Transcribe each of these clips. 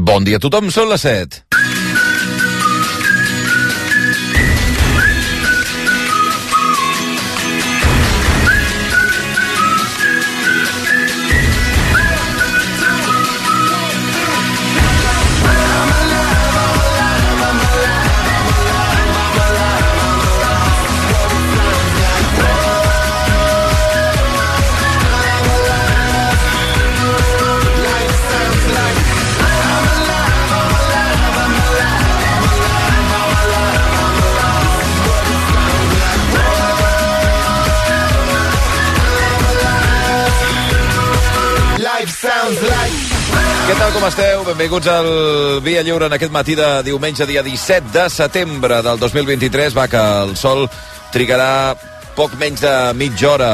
Bon dia a tothom, són les 7. Què tal, com esteu? Benvinguts al Via Lliure en aquest matí de diumenge, dia 17 de setembre del 2023. Va, que el sol trigarà poc menys de mitja hora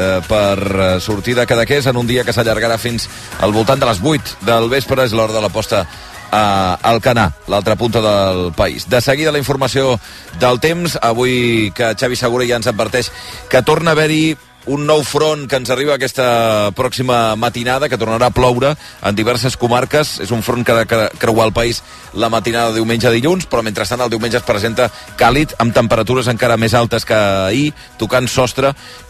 per sortir de Cadaqués en un dia que s'allargarà fins al voltant de les 8 del vespre. És l'hora de la posta a Alcanar, l'altra punta del país. De seguida la informació del temps. Avui que Xavi Segura ja ens adverteix que torna a haver-hi un nou front que ens arriba aquesta pròxima matinada, que tornarà a ploure en diverses comarques. És un front que ha de creuar el país la matinada de diumenge a dilluns, però mentrestant el diumenge es presenta càlid, amb temperatures encara més altes que ahir, tocant sostre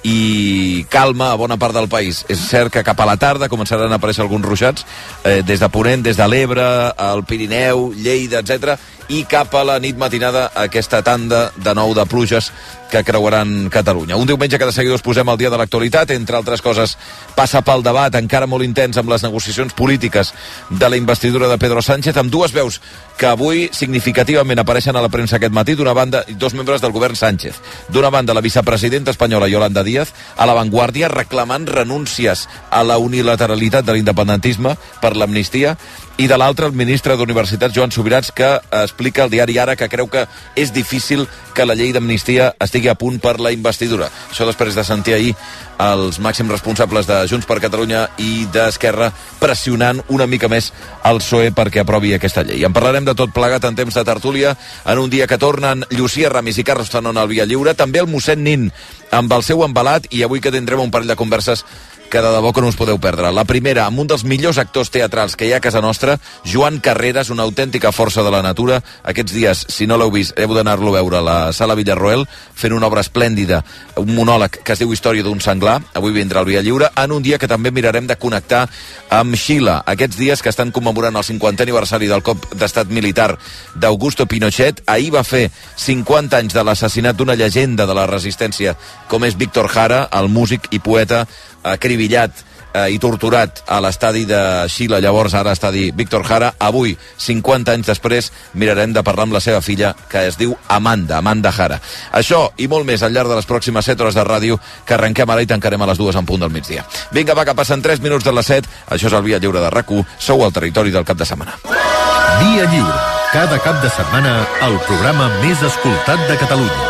i calma a bona part del país. És cert que cap a la tarda començaran a aparèixer alguns ruixats, des de Ponent, des de l'Ebre, el Pirineu, Lleida, etc., i cap a la nit matinada aquesta tanda de nou de pluges que creuaran Catalunya. Un diumenge que de seguida us posem al dia de l'actualitat. Entre altres coses, passa pel debat encara molt intens amb les negociacions polítiques de la investidura de Pedro Sánchez, amb dues veus que avui significativament apareixen a la premsa aquest matí. D'una banda, dos membres del govern Sánchez. D'una banda, la vicepresidenta espanyola Yolanda Díaz, a La Vanguardia, reclamant renúncies a la unilateralitat de l'independentisme per l'amnistia, i de l'altre, el ministre d'Universitats, Joan Subirats, que explica al diari Ara que creu que és difícil que la llei d'amnistia estigui a punt per la investidura. Això després de sentir ahir els màxims responsables de Junts per Catalunya i d'Esquerra pressionant una mica més el PSOE perquè aprovi aquesta llei. En parlarem de tot plegat en temps de tertúlia, en un dia que tornen Llucia Ramis i Carlos Tanón al Via Lliure, també el mossèn Nin amb el seu embalat, i avui que tindrem un parell de converses que de debò que no us podeu perdre. La primera, amb un dels millors actors teatrals que hi ha a casa nostra, Joan Carreras, una autèntica força de la natura. Aquests dies, si no l'heu vist, heu d'anar-lo a veure a la Sala Villarroel, fent una obra esplèndida, un monòleg que es diu Història d'un senglar. Avui vindrà al Via Lliure, en un dia que també mirarem de connectar amb Xile. Aquests dies que estan commemorant el 50è aniversari del cop d'estat militar d'Augusto Pinochet. Ahir va fer 50 anys de l'assassinat d'una llegenda de la resistència, com és Víctor Jara, el músic i poeta acribillat i torturat a l'estadi de Xile, llavors ara estadi Víctor Jara. Avui, 50 anys després, mirarem de parlar amb la seva filla, que es diu Amanda Jara. Això i molt més al llarg de les pròximes 7 hores de ràdio, que arrenquem ara i tancarem a les 2 en punt del migdia. Vinga, va, que passen 3 minuts de les 7. Això és el Via Lliure de RAC1. Sou al territori del cap de setmana. Via Lliure. Cada cap de setmana, el programa més escoltat de Catalunya.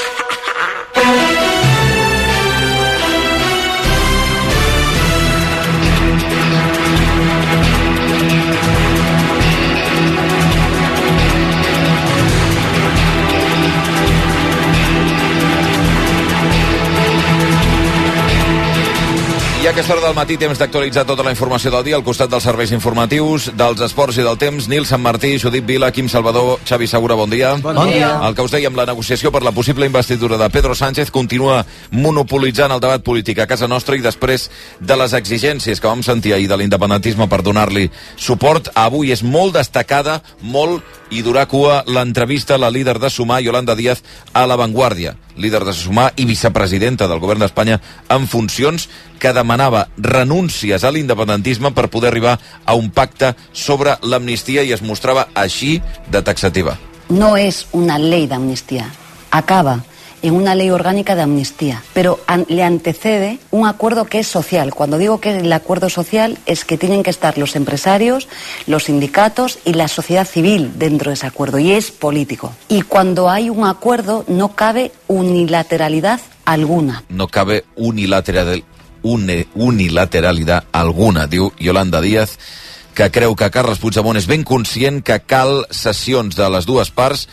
I a aquesta hora del matí, temps d'actualitzar tota la informació del dia al costat dels serveis informatius, dels esports i del temps. Nil Sant Martí, Judit Vila, Quim Salvador, Xavi Segura, bon dia. Bon dia. El que us dèiem, la negociació per la possible investidura de Pedro Sánchez continua monopolitzant el debat polític a casa nostra, i després de les exigències que vam sentir ahir de l'independentisme per donar-li suport, avui és molt destacada, i durà cua l'entrevista a la líder de Sumar, Yolanda Díaz, a La Vanguardia. Líder de Sumar i vicepresidenta del govern d'Espanya en funcions, que demanava renúncies a l'independentisme per poder arribar a un pacte sobre l'amnistia, i es mostrava així de taxativa. No es una ley de amnistía, acaba en una ley orgánica de amnistía, pero le antecede un acuerdo que es social. Cuando digo que el acuerdo social es que tienen que estar los empresarios, los sindicatos y la sociedad civil dentro de ese acuerdo, y es político. Y cuando hay un acuerdo no cabe unilateralidad alguna. No cabe unilateralidad alguna, diu Yolanda Díaz, que creu que Carles Puigdemont és ben conscient que cal cessions de les dues parts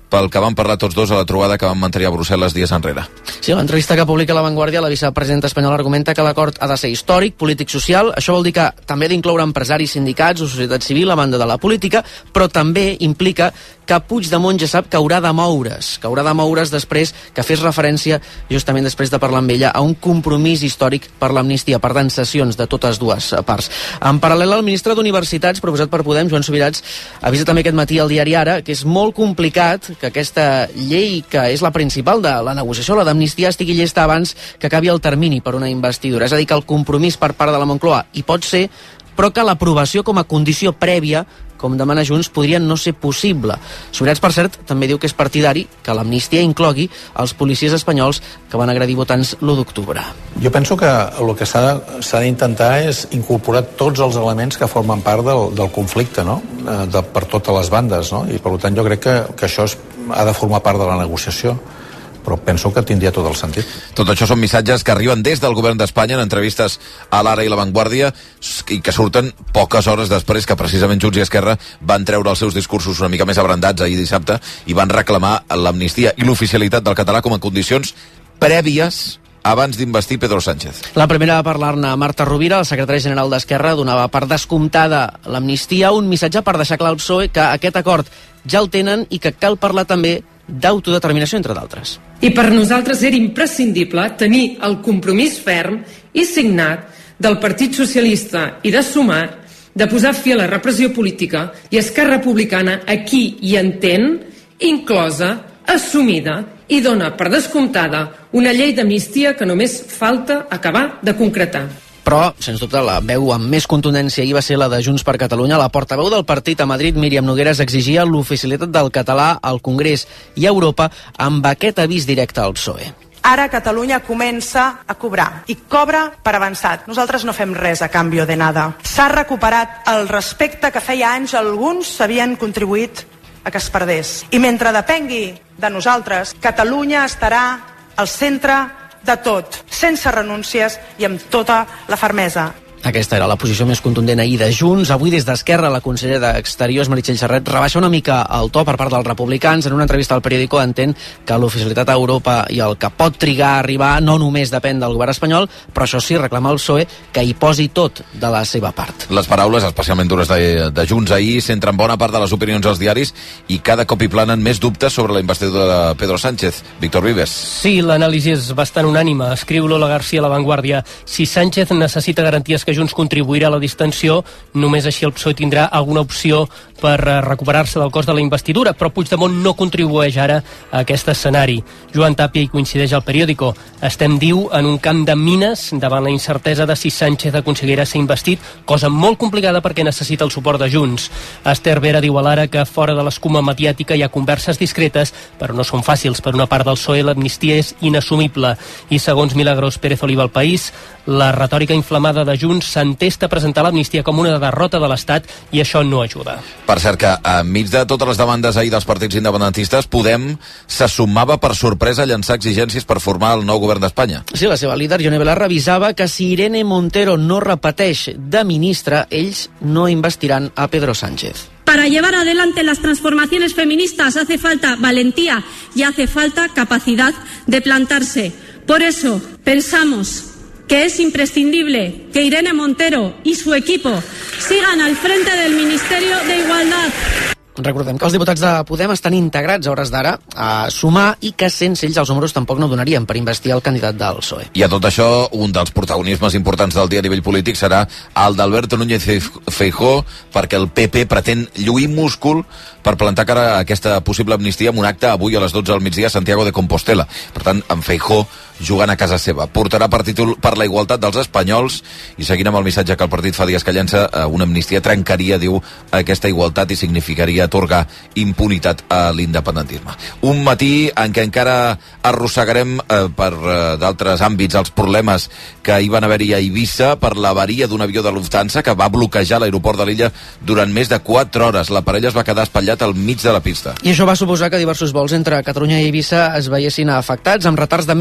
pel que van parlar tots dos a la trobada que van mantenir a Brussel·les dies enrere. Sí, a l'entrevista que publica La Vanguardia, la vicepresidenta espanyola argumenta que l'acord ha de ser històric, polític, social. Això vol dir que també ha d'incloure empresaris, sindicats o societat civil a banda de la política, però també implica que Puigdemont ja sap que haurà de moure's després, que fes referència, justament després de parlar amb ella, a un compromís històric per l'amnistia, per tant, sessions de totes dues parts. En paral·lel, el ministre d'Universitats, proposat per Podem, Joan Subirats, avisa també aquest matí al diari Ara que és molt complicat que aquesta llei, que és la principal de la negociació, la d'amnistia, estigui llesta abans que acabi el termini per una investidura. És a dir, que el compromís per part de la Moncloa hi pot ser, però que l'aprovació com a condició prèvia, com demana Junts, podria no ser possible. Subirats, per cert, també diu que és partidari que l'amnistia inclogui els policies espanyols que van agredir votants l'1 d'octubre. Jo penso que el que s'ha d'intentar és incorporar tots els elements que formen part del conflicte, no? Per totes les bandes, no? I per tant jo crec que això ha de formar part de la negociació, però penso que tindria tot el sentit. Tot això són missatges que arriben des del govern d'Espanya en entrevistes a l'Ara i La Vanguardia i que surten poques hores després que precisament Junts i Esquerra van treure els seus discursos una mica més abrandats ahir dissabte i van reclamar l'amnistia i l'oficialitat del català com a condicions prèvies abans d'investir Pedro Sánchez. La primera a parlar-ne, Marta Rovira, el secretari general d'Esquerra, donava per descomptada l'amnistia, un missatge per deixar clar al PSOE que aquest acord ja el tenen i que cal parlar també d'autodeterminació, entre d'altres. I per nosaltres era imprescindible tenir el compromís ferm i signat del Partit Socialista i de Sumar de posar fi a la repressió política, i Esquerra Republicana aquí hi entén, inclosa, assumida i dona per descomptada una llei d'amnistia que només falta acabar de concretar. Però, sens dubte, la veu amb més contundència ahir va ser la de Junts per Catalunya. La portaveu del partit a Madrid, Míriam Nogueras, exigia l'oficialitat del català al Congrés i a Europa amb aquest avís directe al PSOE. Ara Catalunya comença a cobrar, i cobra per avançat. Nosaltres no fem res a canvi de nada. S'ha recuperat el respecte que feia anys alguns havien contribuït a que es perdés. I mentre depengui de nosaltres, Catalunya estarà al centre de tot, sense renúncies i amb tota la fermesa. Aquesta era la posició més contundent ahir de Junts. Avui, des d'Esquerra, la consellera d'Exteriors, Meritxell Serret, rebaixa una mica el to per part dels republicans. En una entrevista al periòdico entén que l'oficialitat a Europa i el que pot trigar a arribar no només depèn del govern espanyol, però això sí, reclama el PSOE que hi posi tot de la seva part. Les paraules, especialment dures de Junts ahir, centren bona part de les opinions als diaris i cada cop hi planen més dubtes sobre la investidura de Pedro Sánchez. Víctor Vives. Sí, l'anàlisi és bastant unànime. Escriu Lola García a La Vanguardia. Si Sánchez necessita garanties que Junts contribuirà a la distensió, només així el PSOE tindrà alguna opció per recuperar-se del cost de la investidura, però Puigdemont no contribueix ara a aquest escenari. Joan Tàpia hi coincideix al periòdico. Estem, diu, en un camp de mines davant la incertesa de si Sánchez aconseguirà ser investit, cosa molt complicada perquè necessita el suport de Junts. Esther Vera diu a l'Ara que fora de l'escuma mediàtica hi ha converses discretes, però no són fàcils. Per una part del PSOE l'amnistia és inassumible i, segons Milagros Pérez Oliva al País, la retòrica inflamada de Junts s'entesta a presentar l'amnistia com una derrota de l'Estat i això no ajuda. Per cert que, enmig de totes les demandes ahir dels partits independentistes, Podem se sumava per sorpresa a llançar exigències per formar el nou govern d'Espanya. Sí, la seva líder, Yone Belarra, avisava que si Irene Montero no repeteix de ministra, ells no investiran a Pedro Sánchez. Para llevar adelante las transformaciones feministas hace falta valentía y hace falta capacidad de plantarse. Por eso pensamos que es imprescindible que Irene Montero y su equipo sigan al frente del Ministerio de Igualdad. Recordem que els diputats de Podem estan integrats a hores d'ara a Sumar i que sense ells els números tampoc no donarien per investir el candidat del PSOE. I a tot això, un dels protagonismes importants del dia a nivell polític serà el d'Alberto Núñez Feijóo, perquè el PP pretén lluir múscul per plantar cara a aquesta possible amnistia amb un acte avui a les 12 del migdia a Santiago de Compostela. Per tant, en Feijóo jugant a casa seva. Portarà per títol Per la igualtat dels espanyols i seguint amb el missatge que el partit fa dies que llença, una amnistia trencaria, diu, aquesta igualtat i significaria atorgar impunitat a l'independentisme. Un matí en què encara arrossegarem per d'altres àmbits els problemes que hi van haver-hi a Eivissa per l'avaria d'un avió de Lufthansa que va bloquejar l'aeroport de l'illa durant més de 4 hores. L'aparell es va quedar espatllat al mig de la pista. I això va suposar que diversos vols entre Catalunya i Eivissa es veiessin afectats, amb retards de més de 3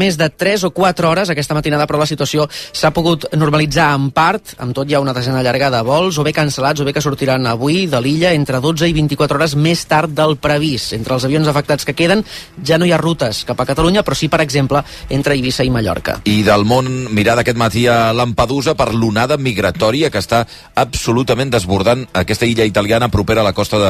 3 o 4 hores aquesta matinada, però la situació s'ha pogut normalitzar en part. Amb tot, hi ha una desena llargada de vols, o bé cancel·lats o bé que sortiran avui de l'illa entre 12 i 24 hores més tard del previst. Entre els avions afectats que queden ja no hi ha rutes cap a Catalunya, però sí, per exemple, entre Eivissa i Mallorca. I del món, mirada aquest matí a Lampedusa per l'onada migratòria que està absolutament desbordant aquesta illa italiana propera a la costa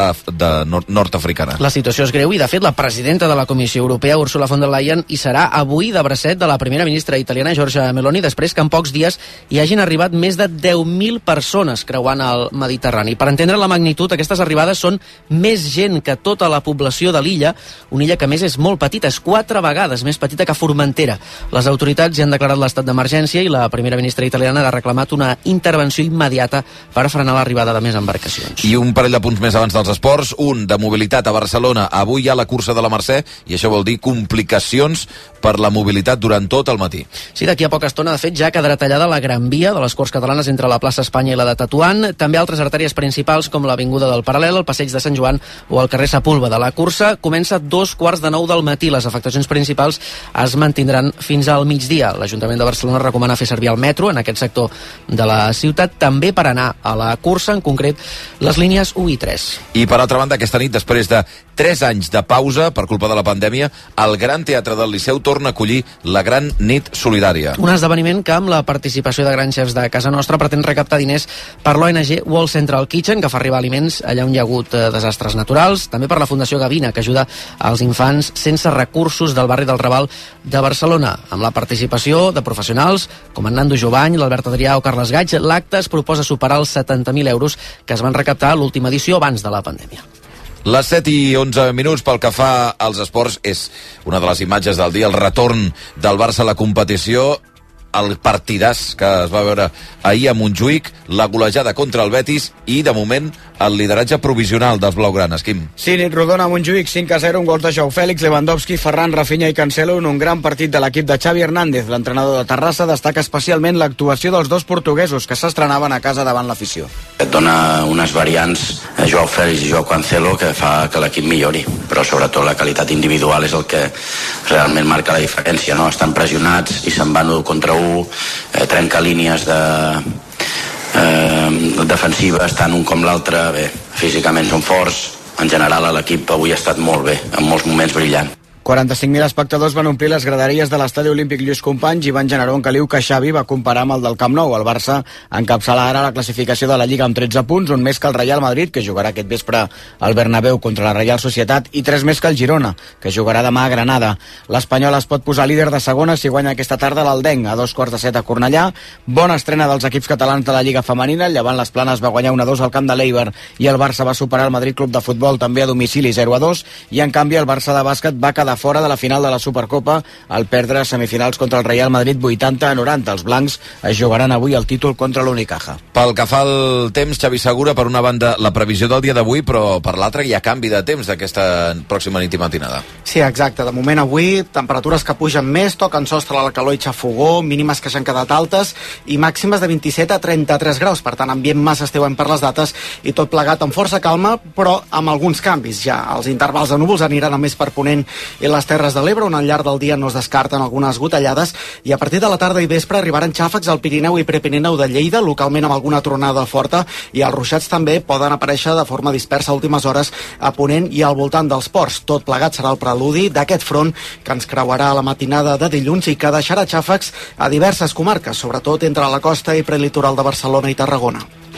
nord-africana. La situació és greu i, de fet, la presidenta de la Comissió Europea, Ursula von der Leyen, hi serà avui de bracet de la primera ministra italiana, Giorgia Meloni, després que en pocs dies hi hagin arribat més de 10.000 persones creuant el Mediterrani. Per entendre la magnitud, aquestes arribades són més gent que tota la població de l'illa, una illa que a més és molt petita, és 4 vegades més petita que Formentera. Les autoritats ja han declarat l'estat d'emergència i la primera ministra italiana ha reclamat una intervenció immediata per frenar l'arribada de més embarcacions. I un parell de punts més abans dels esports, un de mobilitat a Barcelona. Avui hi ha la cursa de la Mercè i això vol dir complicacions per la mobilitat durant tot el matí. Sí, d'aquí a poca estona, de fet, ja quedarà tallada la Gran Via de les Corts Catalanes entre la plaça Espanya i la de Tetuan, també altres artèries principals com l'Avinguda del Paral·lel, el Passeig de Sant Joan o el carrer Sepúlveda. La cursa comença a 2:15 del matí. Les afectacions principals es mantindran fins al migdia. L'Ajuntament de Barcelona recomana fer servir el metro en aquest sector de la ciutat, també per anar a la cursa, en concret les línies 1 i 3. I per altra banda, aquesta nit, després de 3 anys de pausa per culpa de la pandèmia, el Gran Teatre del Liceu torna a acollir la Gran Nit Solidària. Un esdeveniment que, amb la participació de grans xefs de casa nostra, pretén recaptar diners per l'ONG World Central Kitchen, que fa arribar aliments allà on hi ha hagut desastres naturals, també per la Fundació Gavina, que ajuda als infants sense recursos del barri del Raval de Barcelona. Amb la participació de professionals com en Nando Jovany, l'Albert Adrià o Carles Gaig, l'acte es proposa superar els 70.000 euros que es van recaptar a l'última edició abans de la pandèmia. Les 7:11 pel que fa als esports, és una de les imatges del dia, el retorn del Barça a la competició, el partidàs que es va veure ahir a Montjuïc, la golejada contra el Betis i, de moment, el lideratge provisional dels blaugranes. Quim? Sí, nit rodona a Montjuïc, 5-0, un gols de Joao Fèlix, Lewandowski, Ferran, Rafinha i Cancelo en un gran partit de l'equip de Xavi Hernández. L'entrenador de Terrassa destaca especialment l'actuació dels dos portuguesos que s'estrenaven a casa davant l'afició. Et dona unes variants a Joao Fèlix i Joao Cancelo que fa que l'equip millori, però sobretot la qualitat individual és el que realment marca la diferència, no? Estan pressionats i se'n van 1 contra 1, trenca línies defensives, tant un com l'altre. Bé, físicament són forts, en general l'equip avui ha estat molt bé, en molts moments brillant. 45.000 espectadors van omplir les graderies de l'estadi olímpic Lluís Companys i van generar un caliu que Xavi va comparar amb el del Camp Nou. El Barça encapçala ara la classificació de la Lliga amb 13 punts, un més que el Real Madrid, que jugarà aquest vespre al Bernabéu contra la Reial Societat, i 3 més que el Girona, que jugarà demà a Granada. L'Espanyol es pot posar líder de segona si guanya aquesta tarda l'Aldenc a 2:15 a Cornellà. Bona estrena dels equips catalans de la Lliga Femenina. El Llevant Les Planes va guanyar 1-2 al camp de l'Eibar i el Barça va superar el Madrid Club de Futbol també a domicili 0-2, i en canvi el Barça de bàsquet va quedar fora de la final de la Supercopa al perdre semifinals contra el Real Madrid 80-90. Els blancs es jugaran avui el títol contra l'Unicaja. Pel que fa al temps, Xavi Segura, per una banda la previsió del dia d'avui, però per l'altra hi ha canvi de temps d'aquesta pròxima nit i matinada. Sí, exacte. De moment avui temperatures que pugen més, toquen sostre a la calor i xafogó, mínimes que s'han quedat altes i màximes de 27 a 33 graus. Per tant, ambient massa estiuenc per les dates i tot plegat amb força calma, però amb alguns canvis ja. Els intervals de núvols aniran a més per ponent i les Terres de l'Ebre, on al llarg del dia no es descarten algunes gotellades, i a partir de la tarda i vespre arribaran xàfecs al Pirineu i Prepirineu de Lleida, localment amb alguna tronada forta, i els ruixats també poden aparèixer de forma dispersa a últimes hores a ponent i al voltant dels ports. Tot plegat serà el preludi d'aquest front que ens creuarà a la matinada de dilluns i que deixarà xàfecs a diverses comarques, sobretot entre la costa i prelitoral de Barcelona i Tarragona.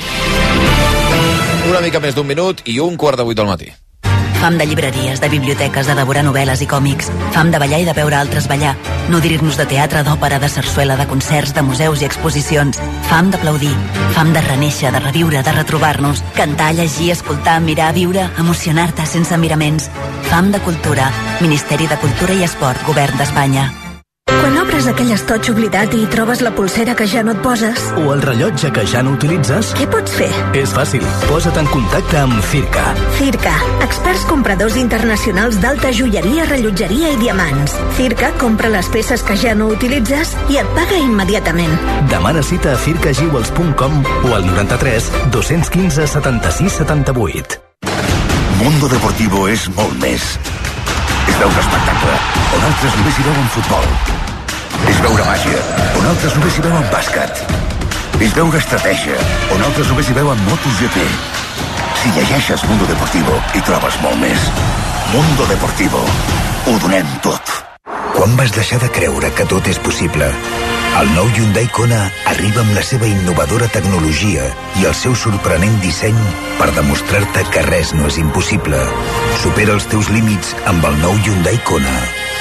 Una mica més d'un minut i 7:45 del matí. Fam de llibreries, de biblioteques, de devorar novel·les i còmics. Fam de ballar i de veure altres ballar. Nodrir-nos de teatre, d'òpera, de sarsuela, de concerts, de museus i exposicions. Fam d'aplaudir. Fam de renéixer, de reviure, de retrobar-nos. Cantar, llegir, escoltar, mirar, viure, emocionar-te sense miraments. Fam de cultura. Ministeri de Cultura i Esport, Govern d'Espanya. Quan obres aquell estoig oblidat i hi trobes la pulsera que ja no et poses... O el rellotge que ja no utilitzes... Què pots fer? És fàcil. Posa't en contacte amb Circa. Circa. Experts compradors internacionals d'alta joieria, rellotgeria i diamants. Circa compra les peces que ja no utilitzes i et paga immediatament. Demana cita a circajewels.com o al 93 215 76 78. Mundo Deportivo és molt més. És veure espectacle, on altres només hi veuen futbol. És veure màgia, on altres només hi veuen bàsquet. És veure estratègia, on altres només hi veuen MotoGP. Si llegeixes Mundo Deportivo, hi trobes molt més. Mundo Deportivo. Ho donem tot. Quan vas deixar de creure que tot és possible? El nou Hyundai Kona arriba amb la seva innovadora tecnologia i el seu sorprenent disseny per demostrar-te que res no és impossible. Supera els teus límits amb el nou Hyundai Kona.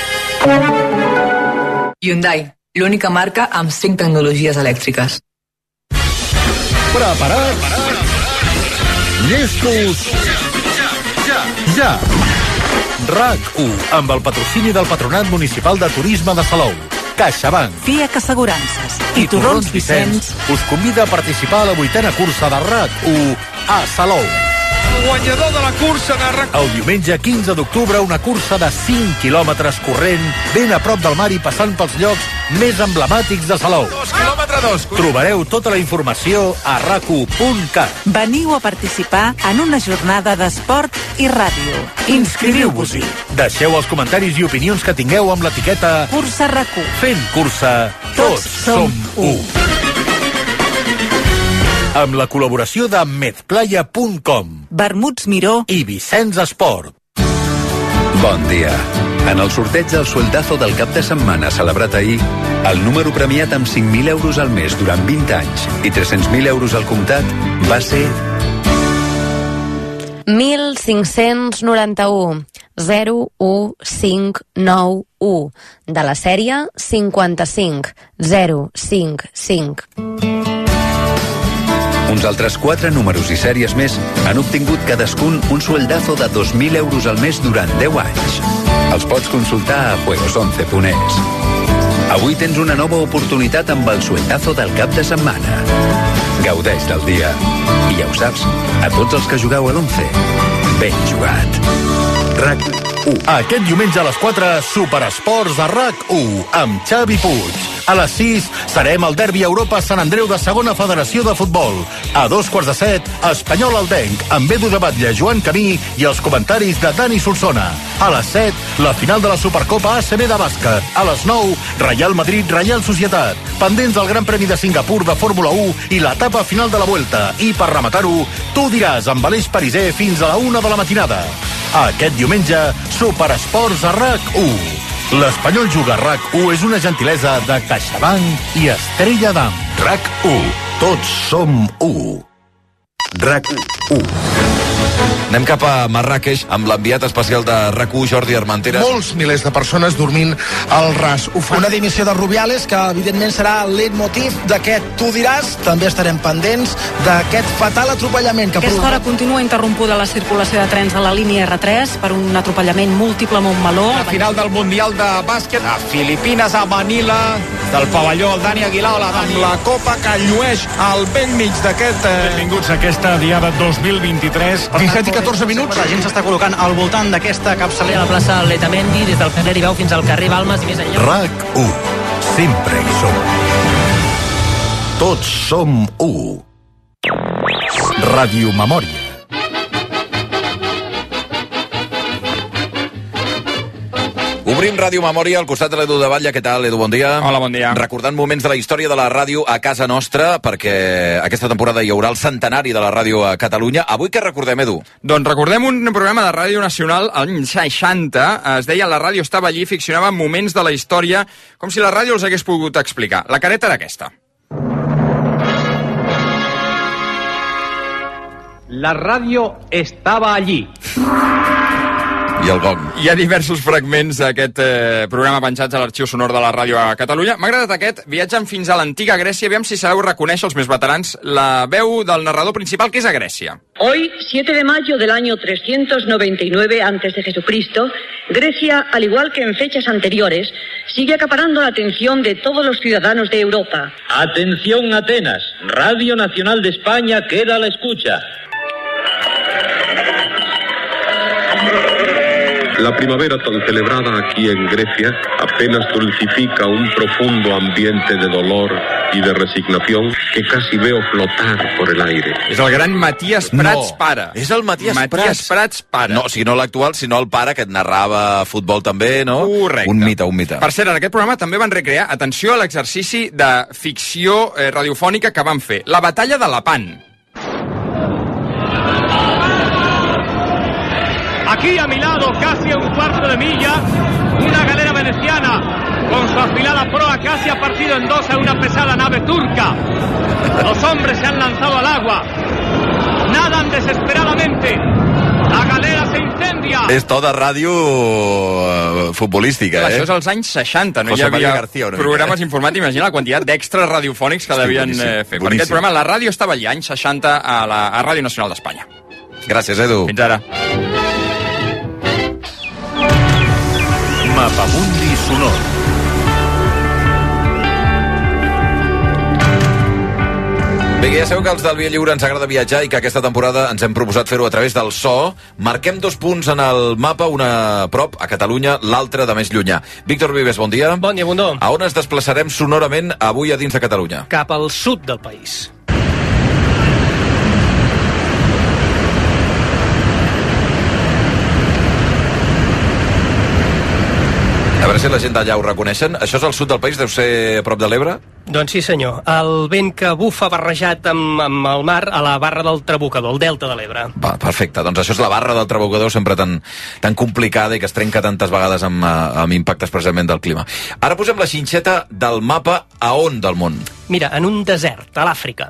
Hyundai, l'única marca amb 5 tecnologies elèctriques. Preparats? Llestos? Ja! RAC1, amb el patrocini del Patronat Municipal de Turisme de Salou, CaixaBank, FIAC Assegurances i Torrons Vicenç us convida a participar a la 8a cursa de RAC1 a Salou. Guanyador de la cursa de RAC1. El diumenge 15 d'octubre, una cursa de 5 quilòmetres corrent, ben a prop del mar i passant pels llocs més emblemàtics de Salou. 2 quilòmetres. Trobareu tota la informació a rac1.cat. Veniu a participar en una jornada d'esport i ràdio. Inscriviu-vos-hi. Deixeu els comentaris i opinions que tingueu amb l'etiqueta Cursa RAC1. Fent cursa, tots som u. Amb la col·laboració de medplaya.com, Vermuts Miró i Vicenç Esport. Bon dia. En el sorteig del sueldazo del cap de setmana celebrat ahir, el número premiat amb 5.000 euros al mes durant 20 anys i 300.000 euros al comptat va ser 1591 01591 de la sèrie 55055. Uns altres 4 números i sèries més han obtingut cadascun un sueldazo de 2.000 euros al mes durant 10 anys. Els pots consultar a juegos11.es. Avui tens una nova oportunitat amb el sueldazo del cap de setmana. Gaudeix del dia. I ja ho saps, a tots els que jugueu a l'11, ben jugat. RAC1. Aquest diumenge a les 4, Superesports a RAC1 amb Xavi Puig. A les 6 serem al Derbi Europa Sant Andreu de Segona Federació de Futbol. A 2:15, Espanyol Aldenc, amb Edu de Batlle, Joan Camí i els comentaris de Dani Solsona. A les 7, la final de la Supercopa ACB de bàsquet. A les 9, Real Madrid, Real Societat. Pendents del Gran Premi de Singapur de Fórmula 1 i l'etapa final de la Vuelta. I per rematar-ho, tu diràs amb Aleix Pariser fins a la 1 de la matinada. Aquest diumenge, Superesports a RAC1. L'Espanyol Juga RAC1 és una gentilesa de CaixaBank i Estrella d'Am. RAC1. Tots som u. RAC1. Anem cap a Marràqueix amb l'enviat especial de RAC1, Jordi Armenteres. Molts milers de persones dormint al ras. Una dimissió de Rubiales que evidentment serà el leitmotiv d'aquest Tu diràs. També estarem pendents d'aquest fatal atropellament que aquesta hora continua interrompuda la circulació de trens de la línia R3 per un atropellament múltiple a Montmeló. La final del Mundial de Bàsquet a Filipines, a Manila, del pavelló el Dani Aguilar amb la copa que llueix al vell mig d'aquest... Benvinguts a aquesta diada 2023. 17 i 14 minuts. La gent s'està col·locant al voltant d'aquesta capçalera a la plaça Letamendi, des del carrer Ibau fins al carrer Balmes i més enllà. RAC1. Sempre hi som. Tots som u. Radiomemòria. Obrim Ràdio Memòria al costat de l'Edu de Batlle. Què tal, Edu? Bon dia. Hola, bon dia. Recordant moments de la història de la ràdio a casa nostra, perquè aquesta temporada hi haurà el centenari de la ràdio a Catalunya. Avui què recordem, Edu? Doncs recordem un programa de ràdio nacional als 60. Es deia La ràdio estava allí, ficcionava moments de la història com si la ràdio els hagués pogut explicar. La careta era aquesta. La radio estaba allí. I el gong. Hi ha diversos fragments d'aquest programa penjats a l'arxiu sonor de la ràdio a Catalunya. M'ha agradat aquest. Viatgen fins a l'antiga Grècia. Aviam si sabeu reconèixer, els més veterans, la veu del narrador principal, que és a Grècia. Hoy, 7 de mayo del año 399 a.C., Grecia, al igual que en fechas anteriores, sigue acaparando la atención de todos los ciudadanos de Europa. Atención, Atenas. Radio Nacional de España queda a la escucha. La primavera tan celebrada aquí en Grecia apenas dulcifica un profundo ambiente de dolor y de resignación que casi veo flotar por el aire. És el gran Matías Prats pare. És el Matías Prats pare. No, o sigui, no l'actual, sinó el pare que et narrava futbol també, no? Correcte. Un mite. Per cert, en aquest programa també van recrear, atenció a l'exercici de ficció radiofònica que van fer. La batalla de Lepant. Aquí a mi lado, casi a un cuarto de milla, una galera veneciana con su afilada proa casi ha partido en dos a una pesada nave turca. Los hombres se han lanzado al agua. Nadan desesperadamente. La galera se incendia. És to de ràdio futbolística, Això és als anys 60, no hi havia programes informàtics. Imagina la quantitat d'extras radiofònics que devien fer. Per aquest programa, la ràdio estava allà, anys 60, a Ràdio Nacional d'Espanya. Gràcies, Edu. Fins ara. Mapamundi sonor. Bé, ja sabeu que als del Via Lliure ens agrada viatjar i que aquesta temporada ens hem proposat fer-ho a través del so. Marquem 2 punts en el mapa, una a prop, a Catalunya, l'altra de més llunyà. Víctor Vives, bon dia. Bon dia, Bundó. A on ens desplaçarem sonorament avui a dins de Catalunya? Cap al sud del país. A veure si la gent d'allà ho reconeixen. Això és al sud del país, deu ser a prop de l'Ebre? Doncs sí, senyor. El vent que bufa barrejat amb el mar a la barra del Trabucador, el delta de l'Ebre. Va, perfecte. Doncs això és la barra del Trabucador, sempre tan complicada i que es trenca tantes vegades amb impactes precisament del clima. Ara posem la xinxeta del mapa a on del món? Mira, en un desert, a l'Àfrica.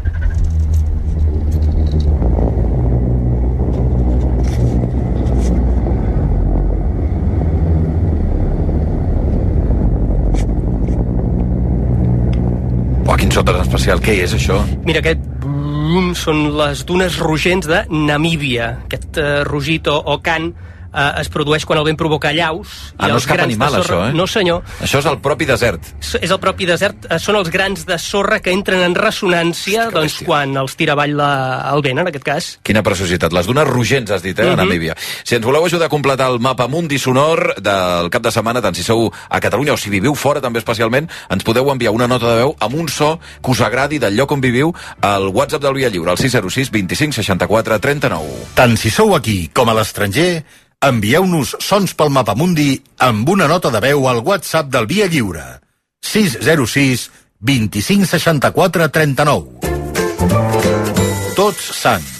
Quin so tan especial. Què és, això? Mira, aquest són les dunes rugents de Namíbia. Aquest rugit o cant es produeix quan el vent provoca allaus. No és cap animal, això, eh? No, senyor. Això és el propi desert. És el propi desert. Són els grans de sorra que entren en ressonància quan els tira avall el vent, en aquest cas. Quina preciositat. Les dunes rugents, has dit, a Namíbia. Si ens voleu ajudar a completar el mapa mundi sonor del cap de setmana, tant si sou a Catalunya o si viviu fora també especialment, ens podeu enviar una nota de veu amb un so que us agradi del lloc on viviu al WhatsApp del Via Lliure, al 606 25 64 39. Tant si sou aquí com a l'estranger, envieu-nos sons pel Mapamundi amb una nota de veu al WhatsApp del Via Lliure. 606 25 64 39. Tots Sants.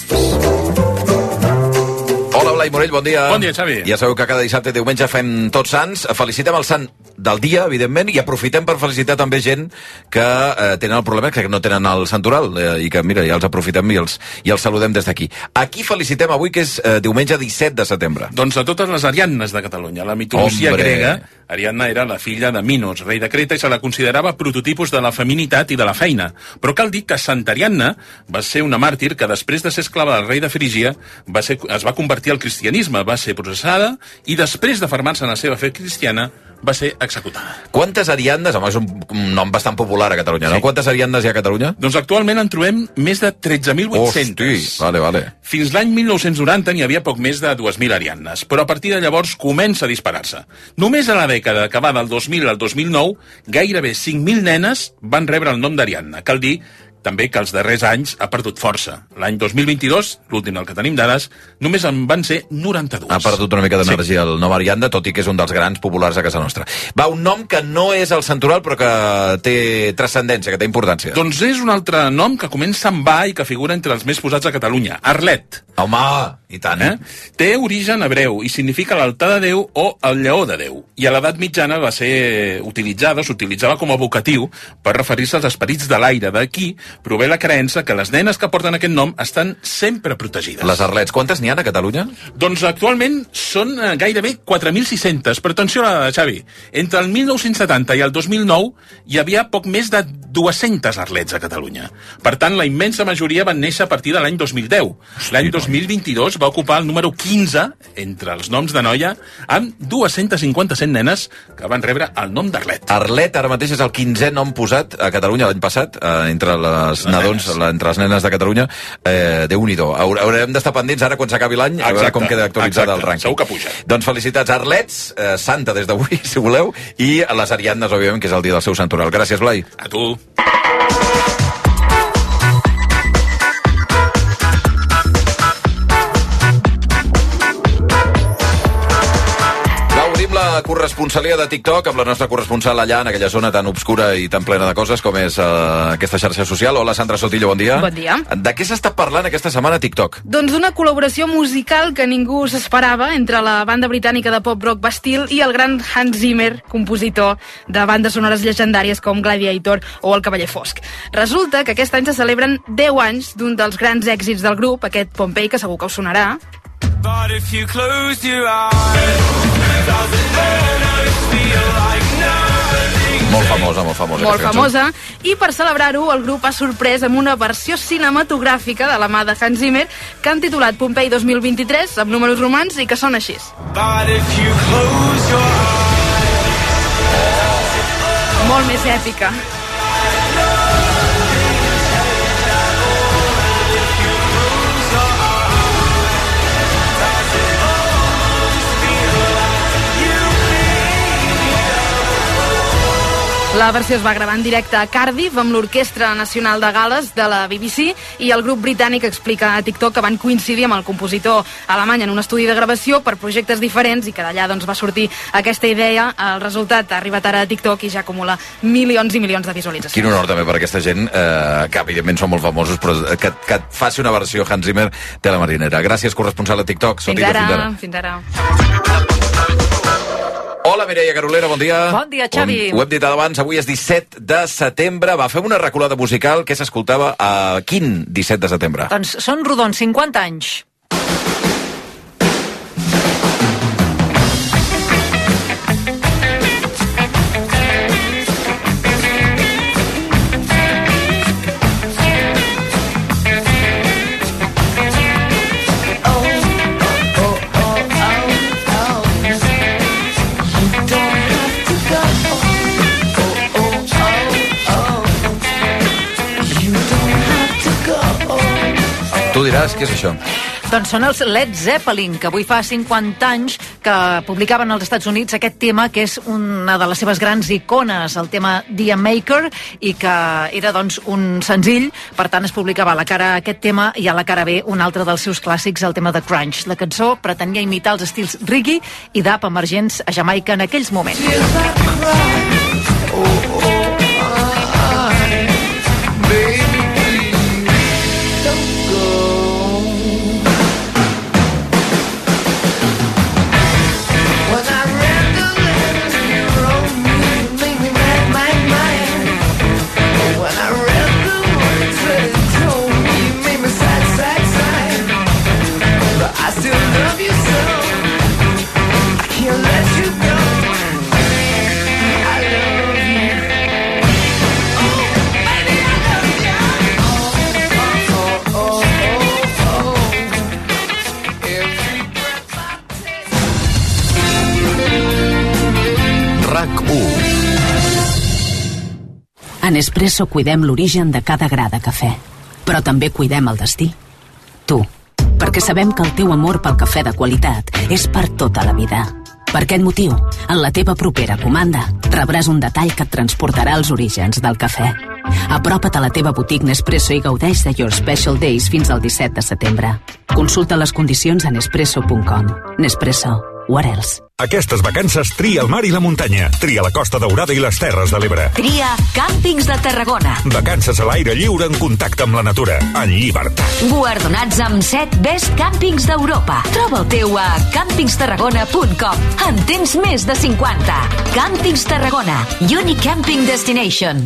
Hola, Blai Morell, bon dia. Bon dia, Xavi. Ja sabeu que cada dissabte i diumenge fem Tots Sants. Felicitem el sant del dia, evidentment, i aprofitem per felicitar també gent que tenen el problema que no tenen el santoral i que, mira, ja els aprofitem i els saludem des d'aquí. A qui felicitem avui, que és diumenge 17 de setembre? Doncs a totes les Ariadnes de Catalunya. La mitologia grega, Ariadna era la filla de Minos, rei de Creta, i se la considerava prototipus de la feminitat i de la feina. Però cal dir que Santa Ariadna va ser una màrtir que després de ser esclava del rei de Frígia es va convertir al cristianisme, va ser processada i després de fermar-se en la seva fe cristiana va ser executada. Quantes Ariadnes, home, és un nom bastant popular a Catalunya, no? Quantes Ariadnes hi ha a Catalunya? Doncs actualment en trobem més de 13.800. Hosti, vale. Fins l'any 1990 n'hi havia poc més de 2.000 Ariadnes, però a partir de llavors comença a disparar-se. Només a la dècada que va del 2000 al 2009, gairebé 5.000 nenes van rebre el nom d'Ariadna. Cal dir també que els darrers anys ha perdut força. L'any 2022, l'últim del que tenim dades, només en van ser 92. Ha perdut una mica d'energia el nom Ariadna, tot i que és un dels grans populars a casa nostra. Va, un nom que no és el santoral, però que té transcendència, que té importància. Doncs és un altre nom que comença amb A i que figura entre els més posats a Catalunya. Arlet. Home, i tant. Té origen hebreu i significa l'altar de Déu o el lleó de Déu. I a l'edat mitjana va ser s'utilitzava com a vocatiu per referir-se als esperits de l'aire. D'aquí prové la creença que les nenes que porten aquest nom estan sempre protegides. Les arlets, quantes n'hi ha a Catalunya? Doncs actualment són gairebé 4.600, però atenció, Xavi, entre el 1970 i el 2009 hi havia poc més de 200 arlets a Catalunya. Per tant, la immensa majoria van néixer a partir de l'any 2010. L'any 2022 va ocupar el número 15 entre els noms de noia, amb 257 nenes que van rebre el nom d'Arlet. Arlet ara mateix és el 15è nom posat a Catalunya l'any passat, entre les nadons, entre les nenes de Catalunya. Déu-n'hi-do. Haurem d'estar pendents ara quan s'acabi l'any, a veure com queda actualitzada el rànquing. Segur que puja. Doncs felicitats, Arlets, santa des d'avui, si voleu, i a les Ariadnes, òbviament, que és el dia del seu santoral. Gràcies, Blai. A tu. La corresponsalia de TikTok amb la nostra corresponsal allà en aquella zona tan obscura i tan plena de coses com és aquesta xarxa social. Hola, Sandra Sotillo, bon dia. Bon dia. De què s'està parlant aquesta setmana a TikTok? Doncs d'una col·laboració musical que ningú s'esperava entre la banda britànica de pop-rock Bastille i el gran Hans Zimmer, compositor de bandes sonores llegendàries com Gladiator o El Cavaller Fosc. Resulta que aquest any se celebren 10 anys d'un dels grans èxits del grup, aquest Pompeii, que segur que us sonarà. But if you close your eyes, doesn't almost feel like nothing. Molt famosa, molt famosa. Molt famosa. I per celebrar-ho, el grup ha sorprès amb una versió cinematogràfica de la mà de Hans Zimmer que han titulat Pompeii 2023, amb números romans, i que sona així. But if you close your eyes. Molt més èpica. La versió es va gravar en directe a Cardiff amb l'Orquestra Nacional de Gales de la BBC, i el grup britànic explica a TikTok que van coincidir amb el compositor alemany en un estudi de gravació per projectes diferents i que d'allà doncs, va sortir aquesta idea. El resultat ha arribat ara a TikTok i ja acumula milions i milions de visualitzacions. Quin honor també per aquesta gent, que evidentment són molt famosos, però que et faci una versió Hans Zimmer té la marinera. Gràcies, corresponsal a TikTok. Fins ara. Fins ara. Hola, Mireia Carolera, bon dia. Bon dia, Xavi. Ho hem dit abans, avui és 17 de setembre. Va, fem una reculada musical que s'escoltava a quin 17 de setembre? Doncs són rodons 50 anys. Tu diràs, què és això? Doncs són els Led Zeppelin, que avui fa 50 anys que publicaven als Estats Units aquest tema, que és una de les seves grans icones, el tema The Maker, i que era doncs un senzill. Per tant, es publicava a la cara aquest tema i a la cara B un altre dels seus clàssics, el tema de Crunch. La cançó pretenia imitar els estils reggae i dub emergents a Jamaica en aquells moments. A Nespresso cuidem l'origen de cada gra de cafè, però també cuidem el destí. Tu, perquè sabem que el teu amor pel cafè de qualitat és per tota la vida. Per aquest motiu, en la teva propera comanda rebràs un detall que et transportarà als orígens del cafè. Apropa't a la teva boutique Nespresso i gaudeix de Your Special Days fins al 17 de setembre. Consulta les condicions a nespresso.com. Nespresso. What else? Aquestes vacances tria el mar i la muntanya. Tria la Costa Daurada i les Terres de l'Ebre. Tria Càmpings de Tarragona. Vacances a l'aire lliure en contacte amb la natura. En llibertat. Guardonats amb 7 Best Càmpings d'Europa. Troba el teu a campingstarragona.com. En tens més de 50. Càmpings Tarragona. Unique Camping Destination.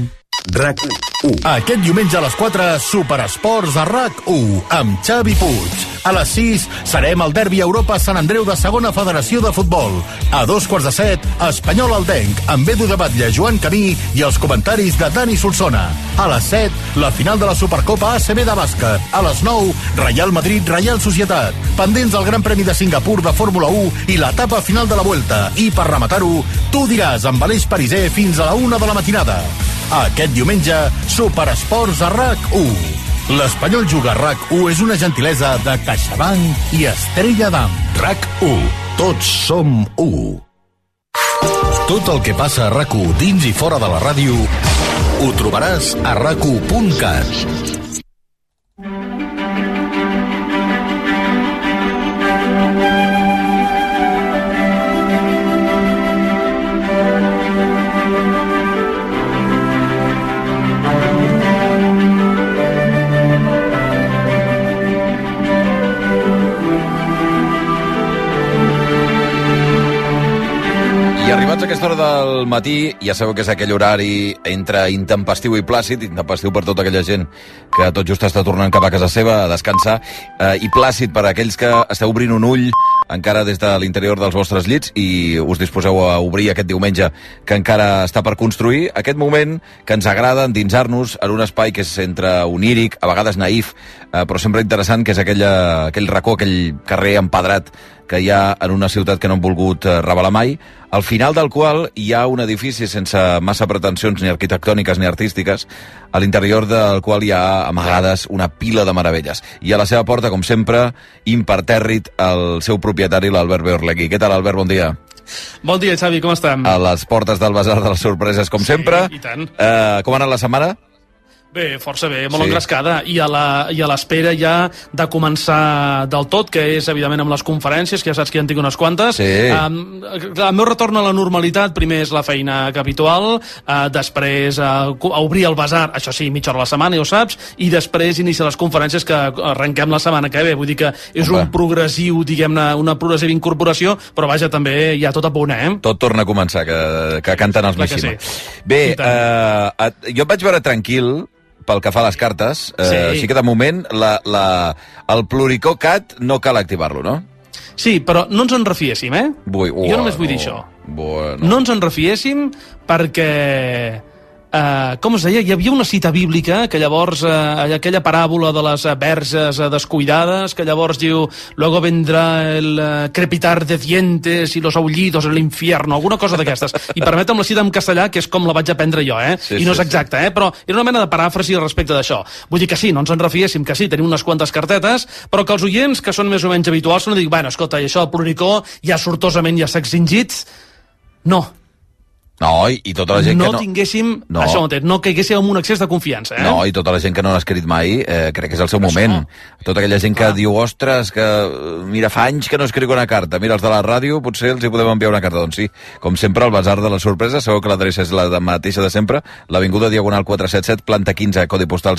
RAC1. Aquest diumenge a les 4, Superesports a RAC1, amb Xavi Puig. A les 6 serem al derbi Europa Sant Andreu de Segona Federació de Futbol. A 2:15, Espanyol Aldenc, amb Edu de Batlle, Joan Camí i els comentaris de Dani Solsona. A les 7, la final de la Supercopa ACB de bàsquet. A les 9, Real Madrid, Real Societat. Pendents del Gran Premi de Singapur de Fórmula 1 i l'etapa final de la Vuelta. I per rematar-ho, tu diràs amb Aleix Pariser fins a la 1 de la matinada. Aquest diumenge, Superesports a RAC1. L'Espanyol Juga a RAC1 és una gentilesa de CaixaBank i Estrella d'Am. RAC1. Tots som 1. Tot el que passa a RAC1 dins i fora de la ràdio ho trobaràs a rac1.cat. Arribats a aquesta hora del matí, ja sabeu que és aquell horari entre intempestiu i plàcid, intempestiu per tota aquella gent que tot just està tornant cap a casa seva a descansar, i plàcid per a aquells que esteu obrint un ull encara des de l'interior dels vostres llits i us disposeu a obrir aquest diumenge que encara està per construir, aquest moment que ens agrada endinsar-nos en un espai que és entre oníric, a vegades naïf, però sempre interessant, que és aquell racó, aquell carrer empedrat que hi ha en una ciutat que no han volgut revelar mai, al final del qual hi ha un edifici sense massa pretensions ni arquitectòniques ni artístiques, a l'interior del qual hi ha amagades una pila de meravelles. I a la seva porta, com sempre, impertèrrit, el seu propietari, l'Albert Beorlegui. Què tal, Albert? Bon dia. Bon dia, Xavi, com estem? A les portes del Basar de les Sorpreses, com sempre. I tant. Com ha anat la setmana? Bé, força bé, molt engrescada, i a l'espera ja de començar del tot, que és evidentment amb les conferències, que ja saps que ja en tinc unes quantes. El meu retorn a la normalitat, primer és la feina habitual, després a obrir el Basar, això sí, mitja hora a la setmana, ja ho saps, i després iniciar les conferències que arrenquem la setmana que ve, vull dir que és un progressiu, diguem-ne, una progressiva incorporació, però vaja, també hi ha tot a punt, Tot torna a començar, que canten els Mishima. Bé, jo et vaig veure tranquil pel que fa a les cartes, així que de moment el Pluricocat no cal activar-lo, no? Sí, però no ens en refiéssim, Jo només vull dir això. No ens en refiéssim perquè... com es deia, hi havia una cita bíblica que llavors, aquella paràbola de les verges descuidades, que llavors diu luego vendrá el crepitar de dientes y los aullidos en l'infierno, alguna cosa d'aquestes, i permetem la cita en castellà, que és com la vaig aprendre jo, i no és exacte, però era una mena de paràfrasi respecte d'això. Vull dir que sí, no ens en refiéssim, que sí, tenim unes quantes cartetes, però que els oients, que són més o menys habituals, no dic, bueno, escolta, i això del Pluricó ja sortosament ja s'ha extingit. No. No, i tota la gent que no... tinguéssim, això mateix, no caiguéssim en un excés de confiança, No, i tota la gent que no l'ha escrit mai, crec que és el seu moment. Tota aquella gent que diu, ostres, que mira, fa anys que no escric una carta. Mira, els de la ràdio potser els hi podem enviar una carta. Doncs sí, com sempre, al Basar de les Sorpreses, sabeu que l'adreça és la mateixa de sempre, l'Avinguda Diagonal 477, planta 15, codi postal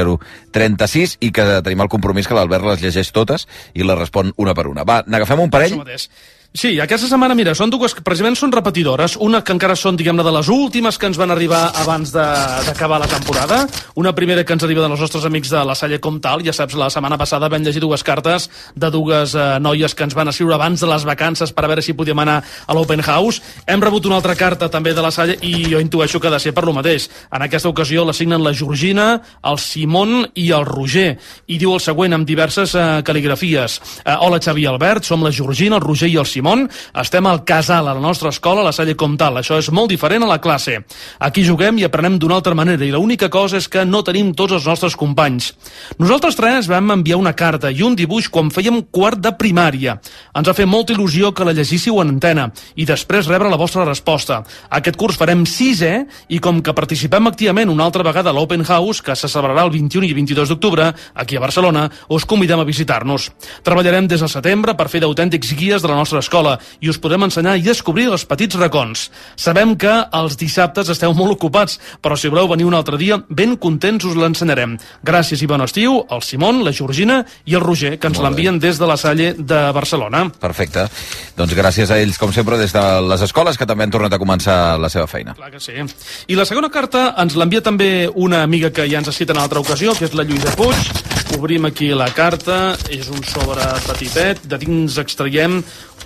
08036, i que tenim el compromís que l'Albert les llegeix totes i les respon una per una. Va, n'agafem un parell? Sí, aquesta setmana, mira, són dues, precisament són repetidores, una que encara són, diguem-ne, de les últimes que ens van arribar abans d'acabar la temporada, una primera que ens arriba dels nostres amics de la Salle Comtal, ja saps, la setmana passada vam llegir dues cartes de dues noies que ens van escriure abans de les vacances per a veure si podíem anar a l'Open House. Hem rebut una altra carta també de la Salle i jo intueixo que ha de ser per lo mateix. En aquesta ocasió la signen la Georgina, el Simon i el Roger, i diu el següent amb diverses cal·ligrafies. Hola, Xavi i Albert, som la Georgina, el Roger i el Simon. Estem al casal, a la nostra escola, a la Salle Comtal. Això és molt diferent a la classe. Aquí juguem i aprenem d'una altra manera, i l'única cosa és que no tenim tots els nostres companys. Nosaltres tres vam enviar una carta i un dibuix quan fèiem quart de primària. Ens va fer molta il·lusió que la llegíssiu en antena i després rebre la vostra resposta. Aquest curs farem 6è i com que participem activament una altra vegada a l'Open House, que se celebrarà el 21 i 22 d'octubre, aquí a Barcelona, us convidem a visitar-nos. Treballarem des del setembre per fer d'autèntics guies de la nostra escola l'escola i us podrem ensenyar i descobrir els petits racons. Sabem que els dissabtes esteu molt ocupats, però si voleu venir un altre dia, ben contents us l'ensenyarem. Gràcies i bon estiu al Simon, la Georgina i el Roger, que ens l'envien des de la Salle de Barcelona. Perfecte. Doncs gràcies a ells, com sempre, des de les escoles, que també han tornat a començar la seva feina. Clar que sí. I la segona carta ens l'envia també una amiga que ja ens ha citat en altra ocasió, que és la Lluïsa Puig. Obrim aquí la carta, és un sobre petitet, de dins extraiem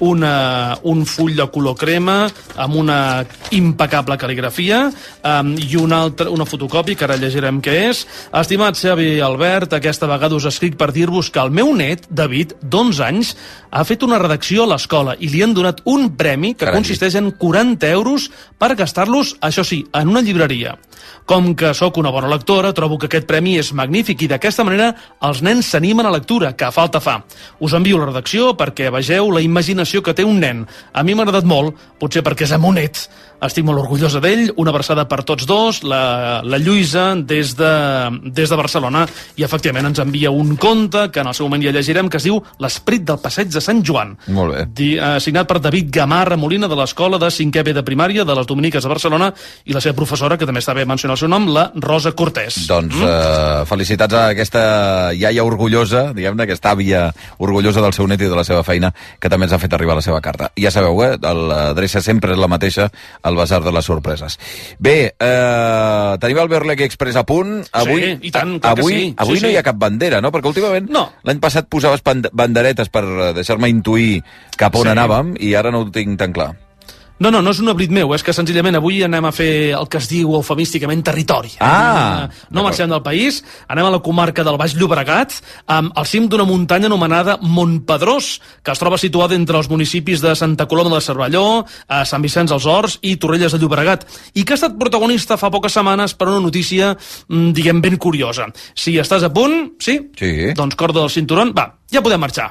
un full de color crema amb una impecable cal·ligrafia i una fotocòpia que ara llegirem què és. Estimat Xavi i Albert, aquesta vegada us escric per dir-vos que el meu net, David, d'11 anys, ha fet una redacció a l'escola i li han donat un premi que consisteix en 40 euros per gastar-los, això sí, en una llibreria. Com que sóc una bona lectora, trobo que aquest premi és magnífic i d'aquesta manera els nens s'animen a lectura, que falta fa. Us envio la redacció perquè vegeu la imaginació que té un nen. A mi m'ha agradat molt, potser perquè és amonet. Estic molt orgullosa d'ell, una abraçada per tots dos, la Lluïsa des de Barcelona, i efectivament ens envia un conte que en el seu moment ja llegirem, que es diu L'Esprit del Passeig de Sant Joan. Molt bé. Signat per David Gamarra Molina, de l'escola de 5è B de primària de les Dominiques de Barcelona, i la seva professora, que també està bé mencionar el seu nom, la Rosa Cortés. Doncs felicitats a aquesta iaia orgullosa, diguem-ne, aquesta àvia orgullosa del seu net i de la seva feina, que també ens ha fet arribar la seva carta. Ja sabeu, l'adreça sempre és la mateixa, al Basar de les Sorpreses. Bé, tenim el Berlegui Express a punt. Avui, sí, i tant, clar que sí. Avui no hi ha cap bandera, no? Perquè últimament l'any passat posaves banderetes per deixar-me intuir cap on anàvem i ara no ho tinc tan clar. No és un oblit meu, és que senzillament avui anem a fer el que es diu eufemísticament territori. No marxem del país, anem a la comarca del Baix Llobregat, al cim d'una muntanya anomenada Montpedrós, que es troba situada entre els municipis de Santa Coloma de Cervelló, Sant Vicenç dels Horts i Torrelles de Llobregat, i que ha estat protagonista fa poques setmanes per una notícia, diguem, ben curiosa. Si estàs a punt, sí? Doncs corda del cinturó, va, ja podem marxar.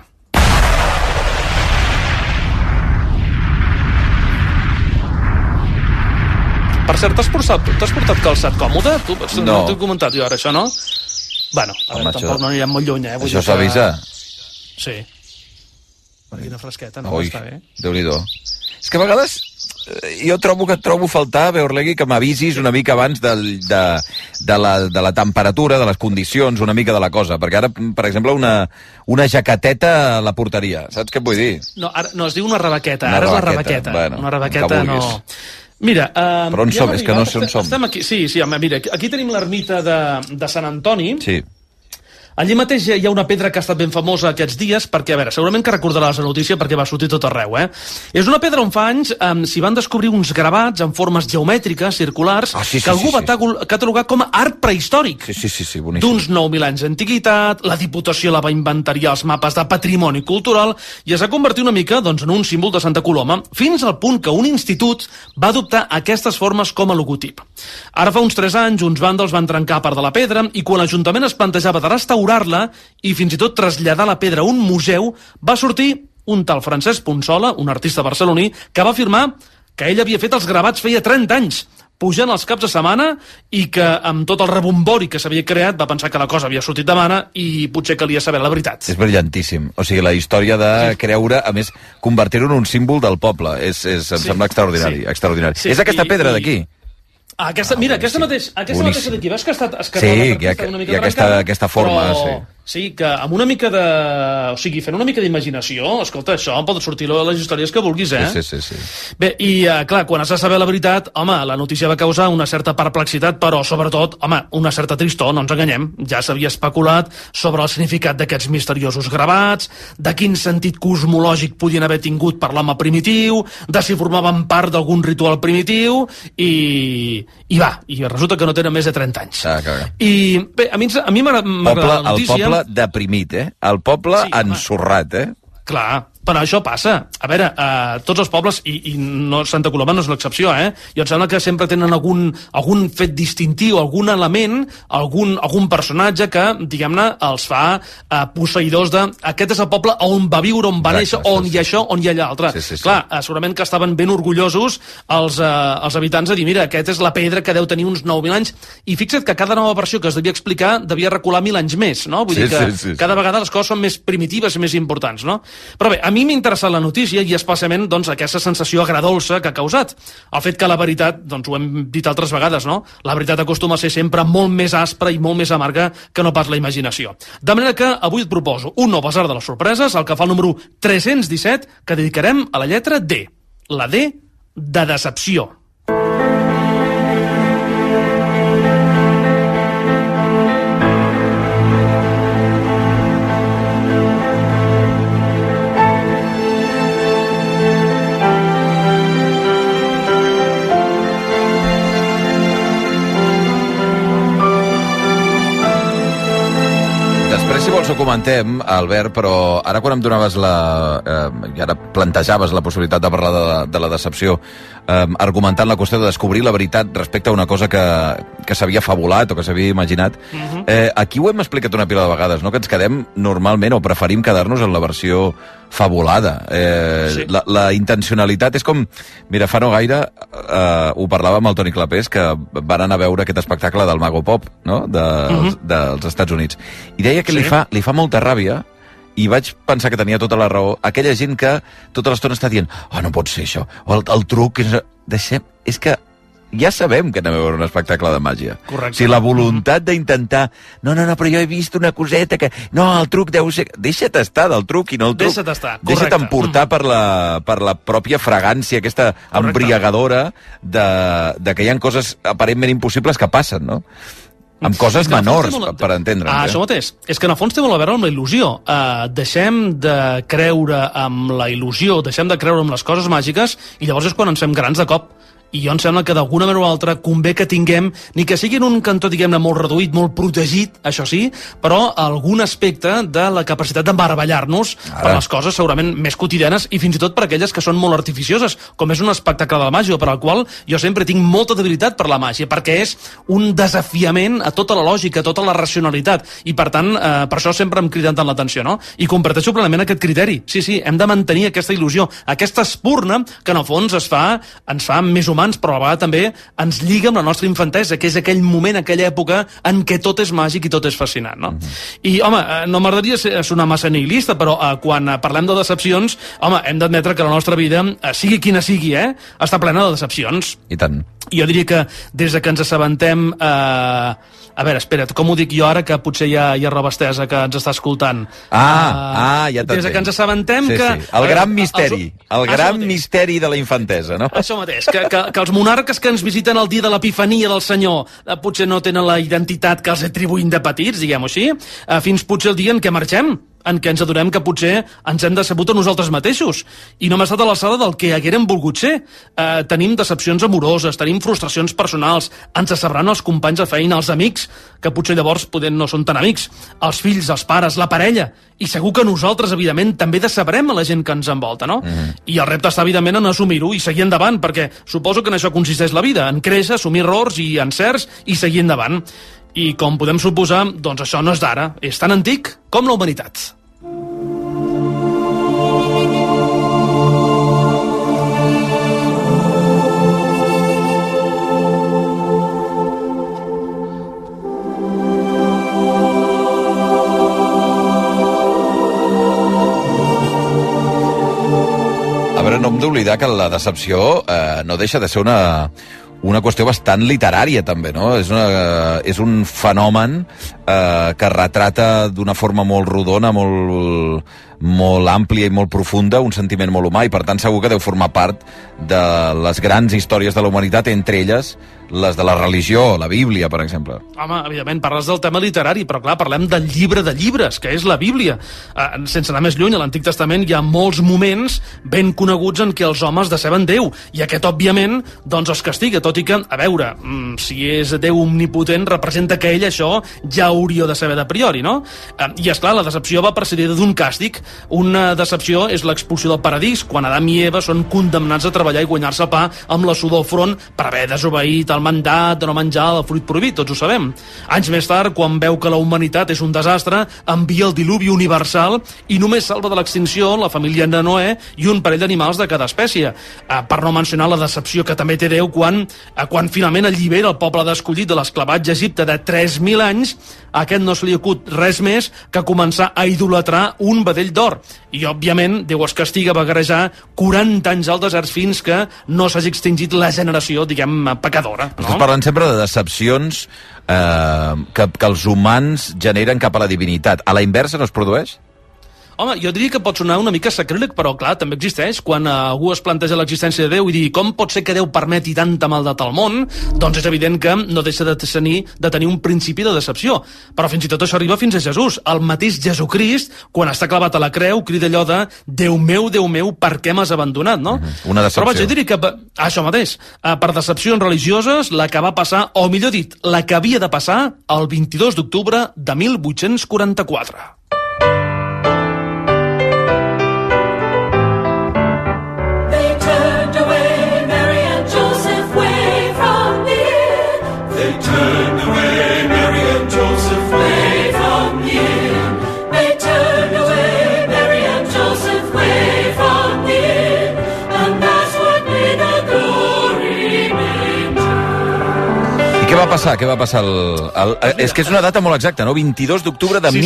Per cert, t'has portat calçat còmode? No t'ho he comentat jo ara, això, no? Bueno, a veure, tampoc no anirem molt lluny, Això s'avisa? Sí. Quina fresqueta, no? Està bé. Déu-n'hi-do. És que a vegades jo trobo que et trobo faltar, Berlegui, que m'avisis una mica abans de la temperatura, de les condicions, una mica de la cosa. Perquè ara, per exemple, una jaqueteta a la porteria. Saps què et vull dir? No, es diu una rebaqueta. Ara és la rebaqueta. Bueno, una rebaqueta no... Mira, però on som? És que no sé on som. Estem aquí, sí, mira, aquí tenim l'ermita de Sant Antoni. Sí. Allí mateix hi ha una pedra que ha estat ben famosa aquests dies, perquè, a veure, segurament que recordaràs la notícia perquè va sortir tot arreu, És una pedra on fa anys s'hi van descobrir uns gravats en formes geomètriques, circulars, que algú va catalogar com a art prehistòric. Sí, boníssim. D'uns 9.000 anys d'antiguitat, la Diputació la va inventariar els mapes de patrimoni cultural i es va convertir una mica en un símbol de Santa Coloma, fins al punt que un institut va adoptar aquestes formes com a logotip. Ara fa uns 3 anys, uns vàndals van trencar part de la pedra i quan l'Ajuntament es plantejava de restaurar-la i fins i tot traslladar la pedra a un museu, va sortir un tal Francesc Ponsola, un artista barceloní, que va afirmar que ell havia fet els gravats feia 30 anys, pujant els caps de setmana, i que amb tot el rebombori que s'havia creat va pensar que la cosa havia sortit de mana i potser calia saber la veritat. És brillantíssim. O sigui, la història de creure, a més, convertir-ho en un símbol del poble. Em sembla extraordinari. És aquesta pedra d'aquí? Mira, aquesta mateixa d'aquí, veus que ha estat hi ha aquesta forma, Sí, que amb una mica de... O sigui, fent una mica d'imaginació, escolta, això em poden sortir les històries que vulguis, Sí. Bé, i clar, quan has de saber la veritat, home, la notícia va causar una certa perplexitat, però sobretot, home, una certa tristor, no ens enganyem. Ja s'havia especulat sobre el significat d'aquests misteriosos gravats, de quin sentit cosmològic podien haver tingut per l'home primitiu, de si formaven part d'algun ritual primitiu, i resulta que no tenen més de 30 anys. I bé, a mi m'agrada la notícia... deprimit, el poble ensorrat, Clar, però això passa. A veure, tots els pobles, i no, Santa Coloma no és l'excepció, i em sembla que sempre tenen algun fet distintiu, algun element, algun personatge que, diguem-ne, els fa posseïdors de... Aquest és el poble on va viure, on va néixer, on hi ha això, on hi ha l'altre. Clar, segurament que estaven ben orgullosos els habitants de dir, mira, aquest és la pedra que deu tenir uns 9.000 anys, i fixa't que cada nova versió que es devia explicar devia recular 1.000 anys més, no? Vull dir que cada vegada les coses són més primitives i més importants, no? Però bé, a mi mi m'ha interessat la notícia i especialment doncs, aquesta sensació agradolça que ha causat. El fet que la veritat, doncs ho hem dit altres vegades, no? La veritat acostuma a ser sempre molt més aspra i molt més amarga que no pas la imaginació. De manera que avui et proposo un nou basar de les sorpreses, el que fa el número 317, que dedicarem a la lletra D. La D de decepció. Si vols ho comentem, Albert, però ara quan em donaves i ara plantejaves la possibilitat de parlar de la decepció, argumentant la qüestió de descobrir la veritat respecte a una cosa que s'havia fabulat o que s'havia imaginat, aquí ho hem explicat una pila de vegades, no? Que ens quedem normalment o preferim quedar-nos en la versió fabulada. La intencionalitat és com... Mira, fa no gaire ho parlava amb el Toni Clapés, que van anar a veure aquest espectacle del Mago Pop, no? Dels Estats Units. I deia que li fa molta ràbia, i vaig pensar que tenia tota la raó, aquella gent que tota l'estona està dient no pot ser això, o el truc és que ja sabem que anem a veure un espectacle de màgia. Correcte. O sigui, la voluntat d'intentar no, però jo he vist una coseta que... No, el truc deu ser... Deixa't estar del truc i no el truc. Deixa't estar, Deixa't emportar per la pròpia fragància, aquesta embriagadora de que hi ha coses aparentment impossibles que passen, no? Amb coses menors, per entendre'ns. Això mateix. És que en el fons té molt a veure amb la il·lusió. Deixem de creure amb la il·lusió, deixem de creure amb les coses màgiques i llavors és quan ens fem grans de cop. I jo em sembla que d'alguna manera o altra convé que tinguem, ni que sigui en un cantó, diguem-ne, molt reduït, molt protegit, això sí, però algun aspecte de la capacitat de meravellar-nos per les coses segurament més quotidianes i fins i tot per aquelles que són molt artificioses, com és un espectacle de la màgia, per al qual jo sempre tinc molta debilitat per la màgia, perquè és un desafiament a tota la lògica, a tota la racionalitat, i per tant, per això sempre em criden tant l'atenció, no? I comparteixo plenament aquest criteri. Sí, hem de mantenir aquesta il·lusió, aquesta espurna que en el fons ens fa més humans, però a la vegada també ens lliga amb la nostra infantesa, que és aquell moment, aquella època en què tot és màgic i tot és fascinant, no? I, home, no m'agradaria sonar massa nihilista, però quan parlem de decepcions, home, hem d'admetre que la nostra vida, sigui quina sigui, està plena de decepcions. I tant. Jo diria que des de que ens assabentem... A veure, espera't, com ho dic jo ara, que potser hi ha roba estesa que ens està escoltant? Ja t'entenc. Des que ens assabentem que... Sí. El gran misteri. El gran misteri de la infantesa, no? Això mateix, que els monarques que ens visiten el dia de l'epifania del senyor potser no tenen la identitat que els atribuïm de petits, diguem-ho així, fins potser el dia en què marxem, en què ens adonem que potser ens hem decebut a nosaltres mateixos i no hem estat a l'alçada del que haguérem volgut ser. Tenim decepcions amoroses, tenim frustracions personals, ens decebran els companys de feina, els amics, que potser llavors no són tan amics, els fills, els pares, la parella, i segur que nosaltres, evidentment, també decebrem a la gent que ens envolta, no? I el repte està, evidentment, en assumir-ho i seguir endavant, perquè suposo que en això consisteix la vida, en créixer, assumir errors i encerts i seguir endavant. I com podem suposar, doncs això no és d'ara, és tan antic com la humanitat. A veure, no hem d'oblidar que la decepció no deixa de ser una qüestió bastant literària, també, no? És un fenomen que retrata d'una forma molt rodona, molt àmplia i molt profunda un sentiment molt humà, i per tant segur que deu formar part de les grans històries de la humanitat, entre elles les de la religió, la Bíblia, per exemple. Home, evidentment, parles del tema literari, però clar, parlem del llibre de llibres, que és la Bíblia. Sense anar més lluny, a l'Antic Testament hi ha molts moments ben coneguts en què els homes deceben Déu, i aquest, òbviament, doncs els castiga, tot i que, a veure, si és Déu omnipotent, representa que ell això ja hauria de saber de priori, no? I, esclar, la decepció va precedida d'un càstig. Una decepció és l'expulsió del paradís, quan Adam i Eva són condemnats a treballar i guanyar-se el pa amb la sudor al front per haver desobeït a el mandat de no menjar el fruit prohibit, tots ho sabem. Anys més tard, quan veu que la humanitat és un desastre, envia el diluvi universal i només salva de l'extinció la família de Noè i un parell d'animals de cada espècie. Per no mencionar la decepció que també té Déu quan finalment allibera el poble d'escollit de l'esclavatge a Egipte de 3.000 anys, a aquest no se li acut res més que començar a idolatrar un vedell d'or. I, òbviament, Déu es castiga a vagarejar 40 anys al desert fins que no s'hagi extingit la generació, diguem, pecadora. No? Estàs parlant sempre de decepcions que els humans generen cap a la divinitat. A la inversa no es produeix? Home, jo diria que pot sonar una mica sacríleg, però clar, també existeix. Quan algú es planteja l'existència de Déu i dir com pot ser que Déu permeti tanta maldat al món, doncs és evident que no deixa de tenir un principi de decepció. Però fins i tot això arriba fins a Jesús. El mateix Jesucrist, quan està clavat a la creu, crida allò de Déu meu, per què m'has abandonat, no? Una decepció. Però vaja, jo diria que això mateix, per decepcions religioses, la que va passar, o millor dit, la que havia de passar el 22 d'octubre de 1844. Què va passar? És que és una data molt exacta, no? 22 d'octubre de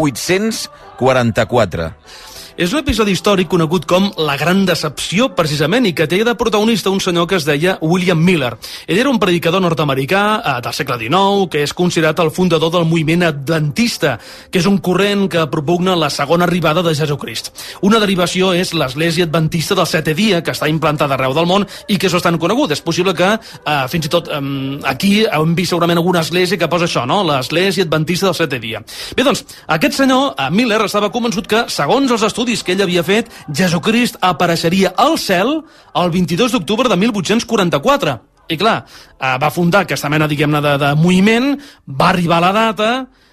1844. És un episodi històric conegut com La Gran Decepció, precisament, i que té de protagonista un senyor que es deia William Miller. Ell era un predicador nord-americà del segle XIX, que és considerat el fundador del moviment adventista, que és un corrent que propugna la segona arribada de Jesucrist. Una derivació és l'Església Adventista del Setè Dia, que està implantada arreu del món i que és bastant conegut. És possible que, fins i tot, aquí hem vist segurament alguna església que posa això, no? L'Església Adventista del Setè Dia. Bé, doncs, aquest senyor, Miller, estava convençut que, segons els estudis que ell havia fet, Jesucrist apareixeria al cel el 22 d'octubre de 1844. I clar, va fundar aquesta mena, diguem-ne, de moviment, va arribar la data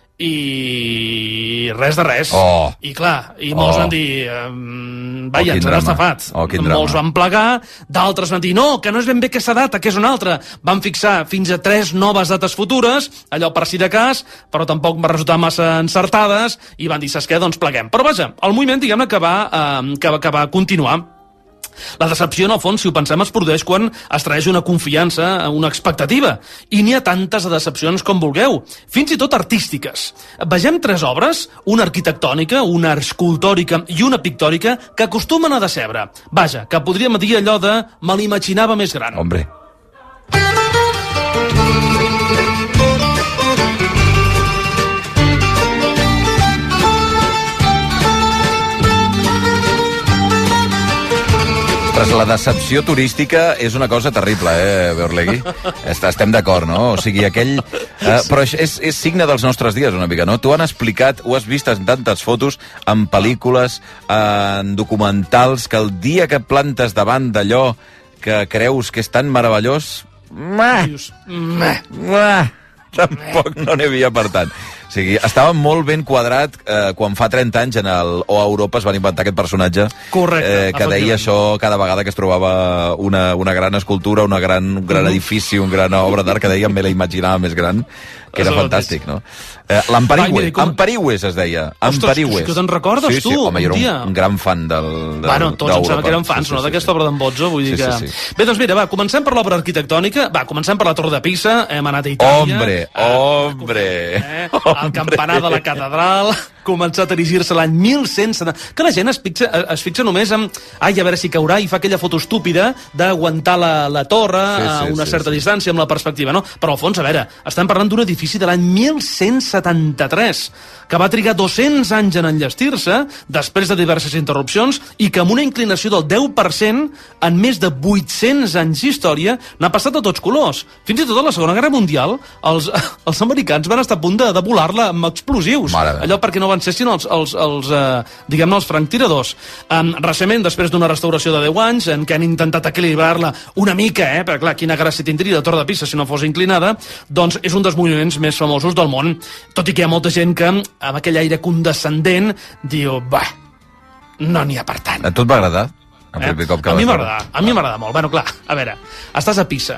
i res de res. I clar, i molts van dir vaja, ens han estafat. Molts van plegar, d'altres van dir no, que no és ben bé aquesta data, que és una altra. Van fixar fins a 3 noves dates futures, allò per si de cas, però tampoc va resultar massa encertades, i van dir, saps què, doncs pleguem. Però vaja, el moviment, diguem-ne, que va continuar. La decepció, en el fons, si ho pensem, es produeix quan es traeix una confiança, una expectativa. I n'hi ha tantes decepcions com vulgueu, fins i tot artístiques. Vegem 3 obres, una arquitectònica, una escultòrica i una pictòrica, que acostumen a decebre. Vaja, que podríem dir allò de me l'imaginava més gran. Hombre. La decepció turística és una cosa terrible, Beorlegui? Estem d'acord, no? O sigui, aquell... però és signe dels nostres dies, una mica, no? Tu han explicat, ho has vist en tantes fotos, en pel·lícules, en documentals, que el dia que plantes davant d'allò que creus que és tan meravellós... Tampoc no n'hi havia per tant. O sigui, estava molt ben quadrat quan fa 30 anys a Europa es van inventar aquest personatge. Correcte, que deia això cada vegada que es trobava una gran escultura, un gran edifici, una gran obra d'art, que deia me la imaginava més gran, que era fantàstic, no? L'Empariues es deia. Ostres, que te'n recordes, tu? Sí, home, jo era un gran fan del bueno, tots em sembla que eren fans, no? D'aquesta obra d'en Bozzo, vull dir que... Bé, doncs mira, comencem per l'obra arquitectònica, comencem per la Torre de Pisa, hem anat a Itàlia... Hombre! El campanar de la catedral, començat a erigir-se l'any 1170... Que la gent es fixa només en... Ai, a veure si caurà, i fa aquella foto estúpida d'aguantar la torre a una certa distància amb la perspectiva, no? Però al fons, a veure, estem parlant d'un edifici de l'any 1173, que va trigar 200 anys en enllestir-se, després de diverses interrupcions, i que amb una inclinació del 10%, en més de 800 anys d'història, n'ha passat de tots colors. Fins i tot a la Segona Guerra Mundial, els americans van estar a punt de volar-la amb explosius. Allò perquè no van ser sinó diguem-ne, els franctiradors. Recentment, després d'una restauració de 10 anys, en què han intentat equilibrar-la una mica, perquè clar, quina gràcia tindria la Torre de Pisa si no fos inclinada, doncs és un dels moviments més famosos del món. Tot i que hi ha molta gent que, amb aquell aire condescendent, diu, no n'hi ha per tant. A tu et va agradar? A mi m'agrada molt. Bueno, clar, a veure, estàs a Pisa,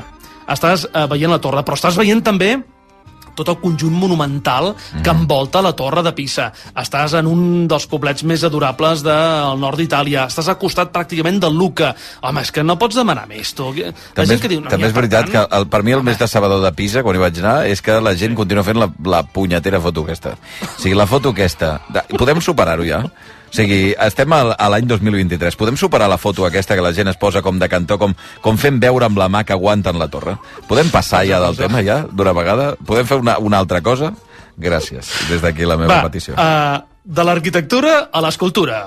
estàs veient la torre, però estàs veient també tot el conjunt monumental que envolta la Torre de Pisa. Estàs en un dels poblets més adorables del nord d'Itàlia. Estàs al costat pràcticament del Lucca. Home, és que no pots demanar més, tu. També és veritat que per mi el més decebedor de Pisa, quan hi vaig anar, és que la gent continua fent la punyetera foto aquesta. O sigui, la foto aquesta... Podem superar-ho ja? O sigui, estem a l'any 2023. Podem superar la foto aquesta que la gent es posa com de cantó, com fent veure amb la mà que aguanten la torre? Podem passar ja del tema, ja, d'una vegada? Podem fer una altra cosa? Gràcies. Des d'aquí la meva petició. De l'arquitectura a l'escultura.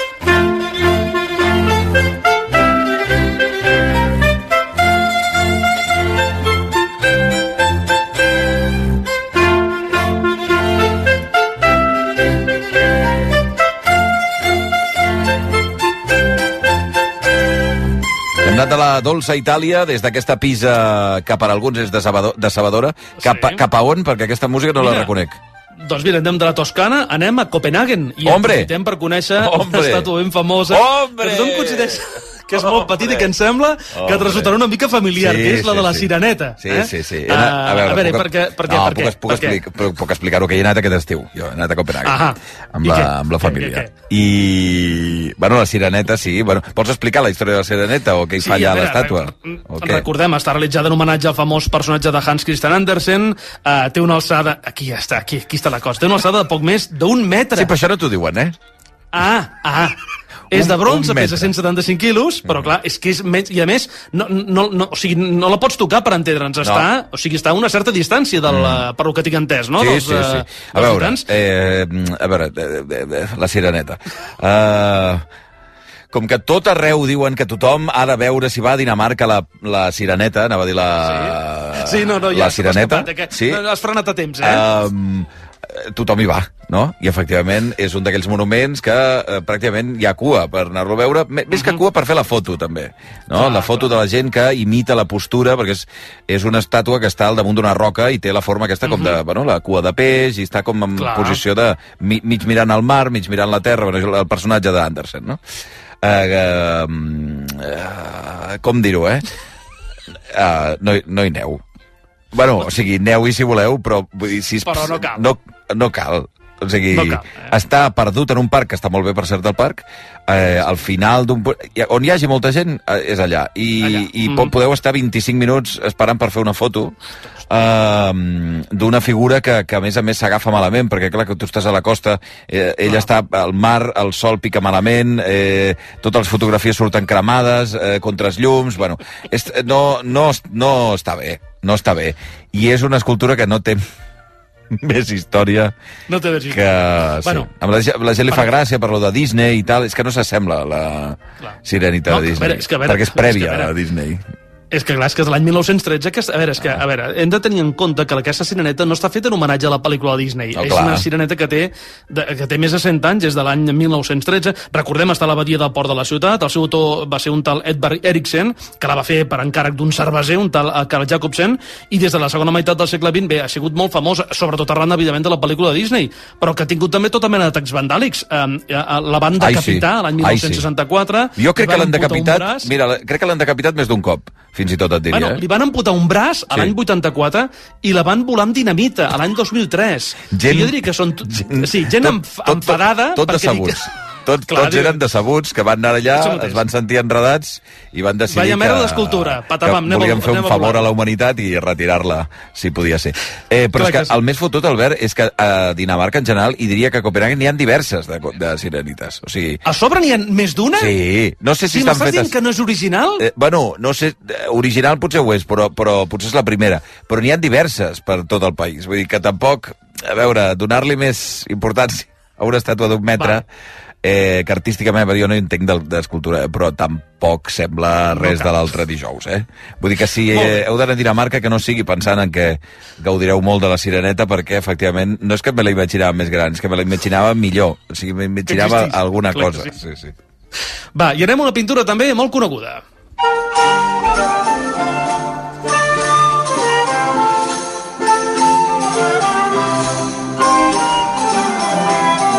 De la dolça Itàlia, des d'aquesta Pisa que per alguns és decebedora, cap a on? Perquè aquesta música no la reconec. Doncs mira, anem de la Toscana, anem a Copenhagen i aprofitem per conèixer una estàtua ben famosa que tothom coincideix que és molt petita i que em sembla que et resultarà una mica familiar, que és la de la Sireneta. Sí. A veure, per què? Puc explicar-ho, que hi he anat aquest estiu. Jo he anat a Copenhagen amb la família. I, bueno, la Sireneta, sí. Pots explicar la història de la Sireneta o què hi fa allà a l'estàtua? Recordem, està realitzada en homenatge al famós personatge de Hans Christian Andersen. Té una alçada... Aquí està la cosa. Té una alçada de poc més d'un metre. Sí, però això no t'ho diuen, eh? És de bronze, pesa 175 quilos, però clar, és que és menys, i a més, o sigui, no la pots tocar per entendre'ns, està a una certa distància per lo que tinc entès, no? Sí. A veure, la Sireneta. Com que tot arreu diuen que tothom ha de veure si va a Dinamarca la Sireneta, anava a dir la Sireneta. Has frenat a temps, eh? Tothom hi va, no? I efectivament és un d'aquells monuments que pràcticament hi ha cua per anar-lo a veure, més que cua per fer la foto també, no? La foto de la gent que imita la postura, perquè és una estàtua que està al damunt d'una roca i té la forma aquesta com de, la cua de peix, i està com en posició de mig mirant al mar, mig mirant la terra, el personatge d'Andersen, no? Com dir-ho, no hi neu. Bueno, o sigui, neu-hi si voleu, però no cal. No cal. O sigui, està perdut en un parc, que està molt bé, per cert, del parc, al final d'un... On hi hagi molta gent, és allà. I podeu estar 25 minuts esperant per fer una foto d'una figura que a més s'agafa malament, perquè clar, que tu estàs a la costa, ella està al mar, el sol pica malament, totes les fotografies surten cremades, contra els llums, bueno, no està bé, no està bé. I és una escultura que no té més història que... la gent li fa gràcia per lo de Disney i tal, és que no s'assembla la Sirenita de Disney, perquè és prèvia a Disney. És que clar, és que és l'any 1913, a veure, hem de tenir en compte que aquesta Sireneta no està feta en homenatge a la pel·lícula de Disney. És una Sireneta que té més de 100 anys, des de l'any 1913. Recordem, està a l'abadia del port de la ciutat, el seu autor va ser un tal Edvard Eriksen, que la va fer per encàrrec d'un cerveser, un tal Carl Jacobsen, i des de la segona meitat del segle XX, ha sigut molt famós, sobretot arran, evidentment, de la pel·lícula de Disney, però que ha tingut també tota mena d'atacs vandàlics. La van decapitar l'any 1964. Jo crec que l'han decapitat, crec que l'han decapitat més d'un cop, fins i tot et diria. Li van amputar un braç a l'any 84 i la van volar amb dinamita a l'any 2003. Jo diria que són... gent enfadada... Tot decebuts. Tots eren decebuts, que van anar allà, es van sentir enredats i van decidir que volien fer un favor a la humanitat i retirar-la, si podia ser. Però és que el més fotut, Albert, és que a Dinamarca en general, i diria que a Copenhagen n'hi ha diverses de sirenites. O sigui... A sobre n'hi ha més d'una? Sí. No sé si estan fetes... m'estàs dient que no és original? Bueno, no sé, original potser ho és, però potser és la primera. Però n'hi ha diverses per tot el país. Vull dir que tampoc, a veure, donar-li més importància a una estàtua d'un metre... que artísticament jo no entenc d'escultura, però tampoc sembla res de l'altre dijous, Vull dir que si heu d'anar a Dinamarca, que no sigui pensant en que gaudireu molt de la Sireneta, perquè efectivament no és que me la imaginava més gran, és que me la imaginava millor, o sigui, m'imaginava alguna cosa. Sí. Va, i anem a una pintura també molt coneguda.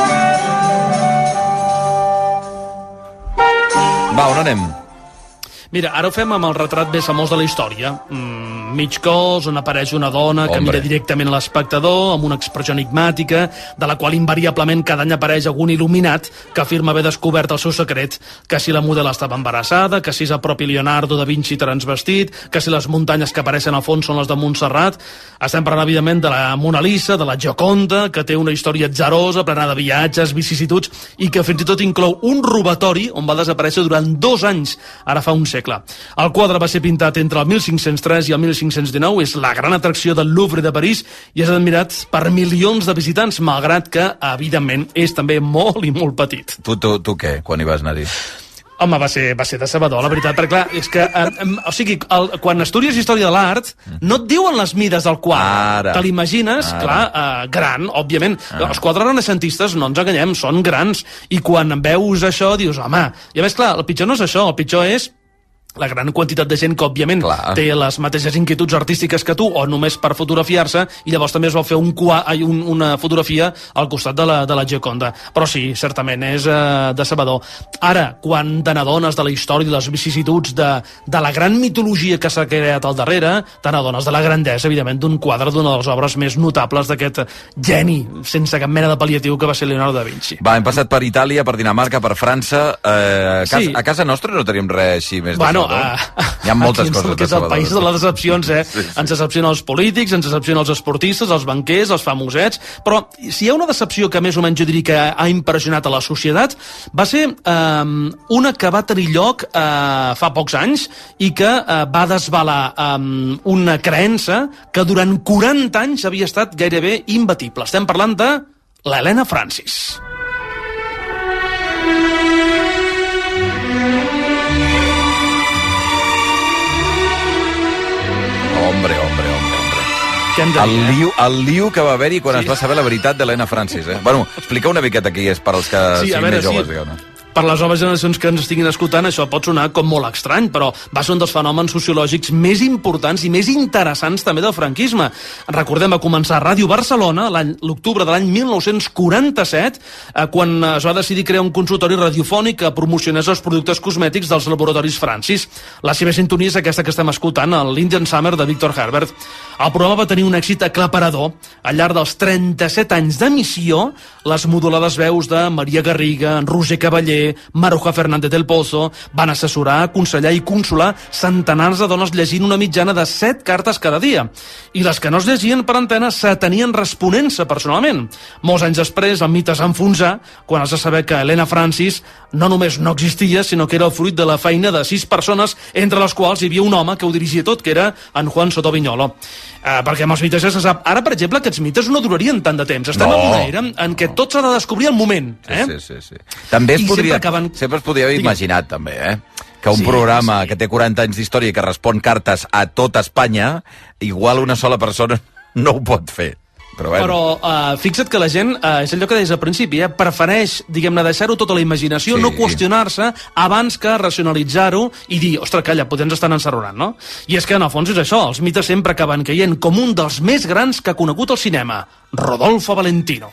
Va, on anem? Mira, ara ho fem amb el retrat més famós de la història. Mig cos, on apareix una dona que mira directament a l'espectador, amb una expressió enigmàtica, de la qual invariablement cada any apareix algun il·luminat que afirma haver descobert el seu secret, que si la model estava embarassada, que si és el propi Leonardo da Vinci transvestit, que si les muntanyes que apareixen al fons són les de Montserrat. Estem parlant, evidentment, de la Mona Lisa, de la Gioconda, que té una història atzarosa, plena de viatges, vicissituds, i que fins i tot inclou un robatori on va desaparèixer durant 2 anys, ara fa un segle. El quadre va ser pintat entre el 1503 i el 1519, és la gran atracció del Louvre de París i és admirat per milions de visitants, malgrat que, evidentment, és també molt i molt petit. Tu què, quan hi vas anar-hi? Home, va ser decebedor, la veritat, perquè clar, és que, o sigui, quan estudies història de l'art, no et diuen les mides del quadre. Te l'imagines, clar, gran, òbviament. Els quadres renaixentistes, no ens enganyem, són grans. I quan veus això, dius, home... I a més, clar, el pitjor no és això, el pitjor és la gran quantitat de gent que, òbviament, té les mateixes inquietuds artístiques que tu, o només per fotografiar-se, i llavors també es va fer una fotografia al costat de la Gioconda. Però sí, certament, és decebedor. Ara, quan te n'adones de la història i les vicissituds de la gran mitologia que s'ha creat al darrere, te n'adones de la grandesa, evidentment, d'un quadre d'una de les obres més notables d'aquest geni, sense cap mena de pal·liatiu, que va ser Leonardo da Vinci. Va, hem passat per Itàlia, per Dinamarca, per França. A casa nostra no tenim res així més de hi ha moltes coses que és el país de les decepcions, Ens decepcionen els polítics, ens decepcionen els esportistes, els banquers, els famosets, però si hi ha una decepció que més o menys jo diria que ha impressionat a la societat, va ser una que va tenir lloc fa pocs anys i que va desvelar una creença que durant 40 anys havia estat gairebé imbatible. Estem parlant de l'Helena Francis. Hombre. El lío que va haver-hi quan es va saber la veritat d'Helena Francis. Bueno, explica una miqueta qui és per als que siguin més joves, diguem-ne. Per les noves generacions que ens estiguin escoltant, això pot sonar com molt estrany, però va ser un dels fenòmens sociològics més importants i més interessants també del franquisme. Recordem, va començar a Ràdio Barcelona l'octubre de l'any 1947, quan es va decidir crear un consultori radiofònic que promocionés els productes cosmètics dels laboratoris Francis. La seva sintonia és aquesta que estem escoltant, l'Indian Summer de Victor Herbert. El programa va tenir un èxit aclaparador. Al llarg dels 37 anys d'emissió, les modulades veus de Maria Garriga, Roger Cavaller, Maruja Fernández del Pozo van assessorar, aconsellar i consolar centenars de dones llegint una mitjana de 7 cartes cada dia. I les que no es llegien per antena s'atenien responent-se personalment. Molts anys després, el mite es va enfonsar quan es va saber que Helena Francis no només no existia, sinó que era el fruit de la feina de 6 persones, entre les quals hi havia un home que ho dirigia tot, que era en Juan Soto Viñolo. Perquè amb els mites ja se sap. Ara, per exemple, aquests mites no durarien tant de temps. Estem en una era en què tot s'ha de descobrir al moment. Sí. També sempre es podria haver imaginat, també, que un programa que té 40 anys d'història i que respon cartes a tot Espanya, igual una sola persona no ho pot fer. Però fixa't que la gent, és allò que deies al principi, prefereix, diguem-ne, deixar-ho tot a la imaginació, no qüestionar-se abans que racionalitzar-ho i dir, ostres, calla, potser ens estan encerronant, no? I és que, en el fons, és això, els mites sempre acaben caient com un dels més grans que ha conegut el cinema, Rodolfo Valentino.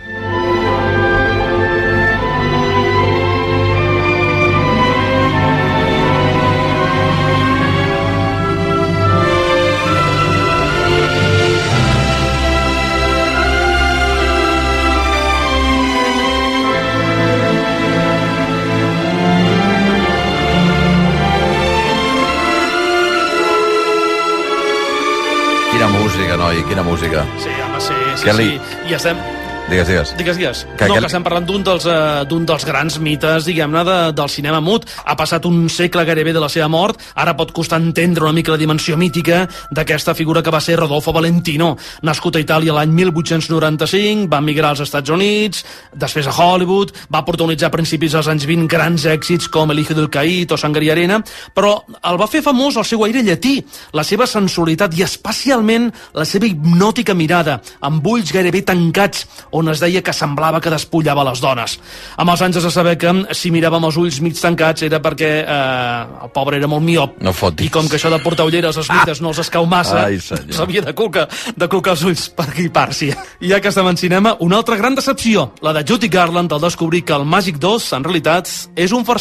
Quina música, noi, quina música. Sí, home, sí. I estem... Digues. Que estem parlant d'un dels grans mites, diguem-ne, del cinema mut. Ha passat un segle gairebé de la seva mort. Ara pot costar entendre una mica la dimensió mítica d'aquesta figura que va ser Rodolfo Valentino. Nascut a Itàlia l'any 1895, va emigrar als Estats Units, després a Hollywood, va protagonitzar a principis dels anys 20 grans èxits com El hijo del Caín o Sangre y Arena, però el va fer famós el seu aire llatí, la seva sensualitat i especialment la seva hipnòtica mirada, amb ulls gairebé tancats, on es deia que semblava que despullava les dones. Amb els anys es va saber que si miràvem els ulls mig tancats era perquè el pobre era molt miop. No fotis. I com que això de portar ulleres als mites no els escau massa, s'havia de cucar els ulls per equipar-s'hi. I ja que estem en cinema, una altra gran decepció, la de Judy Garland al descobrir que el Màgic 2 en realitat és un farsant.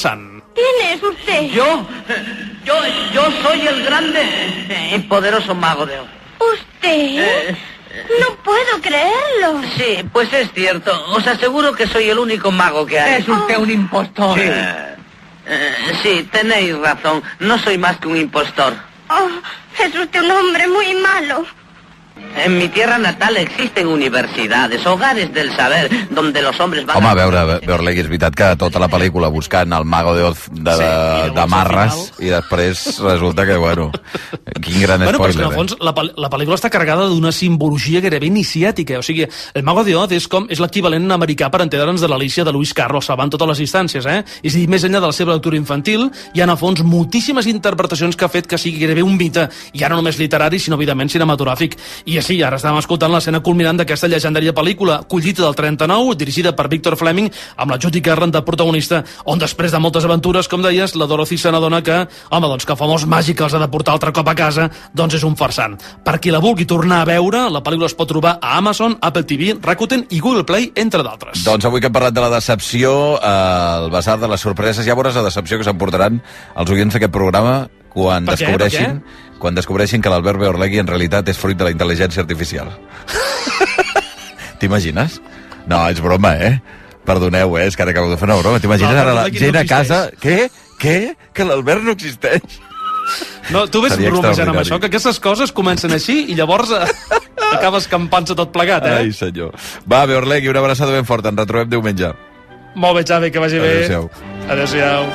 ¿Quién es usted? Yo soy el grande y poderoso mago de Oz. ¿Usted? No puedo creerlo. Sí, pues es cierto. Os aseguro que soy el único mago que hay. Es usted un impostor. Sí, tenéis razón. No soy más que un impostor. Oh, es usted un hombre muy malo. En mi tierra natal existen universidades, hogares del saber, donde los hombres van... Home, a veure, Orlegui, és veritat que tota la pel·lícula buscant el Mago de Oz de Marras i després resulta que, bueno, quin gran spoiler. Però és que, en el fons, la pel·lícula està carregada d'una simbologia gairebé iniciàtica. O sigui, el Mago de Oz és l'equivalent americà per entendre'ns de l'Alícia de Lewis Carroll, salvant totes les distàncies, És a dir, més enllà de la seva lectura infantil, hi ha, en el fons, moltíssimes interpretacions que ha fet que sigui gairebé un mite, ja no només literari, sinó, evidentment, cinematogràfic. I sí, ara estàvem escoltant l'escena culminant d'aquesta llegendària pel·lícula, collita del 39, dirigida per Victor Fleming, amb la Judy Garland de protagonista, on després de moltes aventures, com deies, la Dorothy se n'adona que, home, doncs que el famós màgic els ha de portar altre cop a casa, doncs és un farsant. Per qui la vulgui tornar a veure, la pel·lícula es pot trobar a Amazon, Apple TV, Rakuten i Google Play, entre d'altres. Doncs avui que hem parlat de la decepció, el basar de les sorpreses, ja veuràs la decepció que s'emportaran els oients d'aquest programa quan descobreixin que l'Albert B. Orlegui en realitat és fruit de la intel·ligència artificial. T'imagines? No, és broma, Perdoneu, és que ara acabo de fer una broma. T'imagines ara la gent a casa... Què? Que l'Albert no existeix? No, tu ves bromejant amb això, que aquestes coses comencen així i llavors acabes campant-se tot plegat, Ai, senyor. Va, B. Orlegui, una abraçada ben forta. Ens retrobem diumenge. Molt bé, Xavi, que vagi bé. Adéu-siau. Adéu-siau.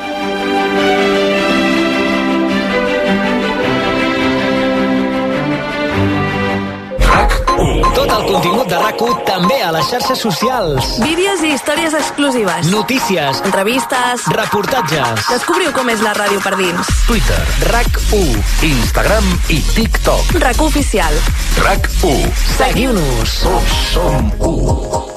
Tot el contingut de RAC1 també a les xarxes socials. Vídeos i històries exclusives. Notícies. Entrevistes. Reportatges. Descobriu com és la ràdio per dins. Twitter, RAC1, Instagram i TikTok. RAC1 Oficial. RAC1. Seguiu-nos. Som 1.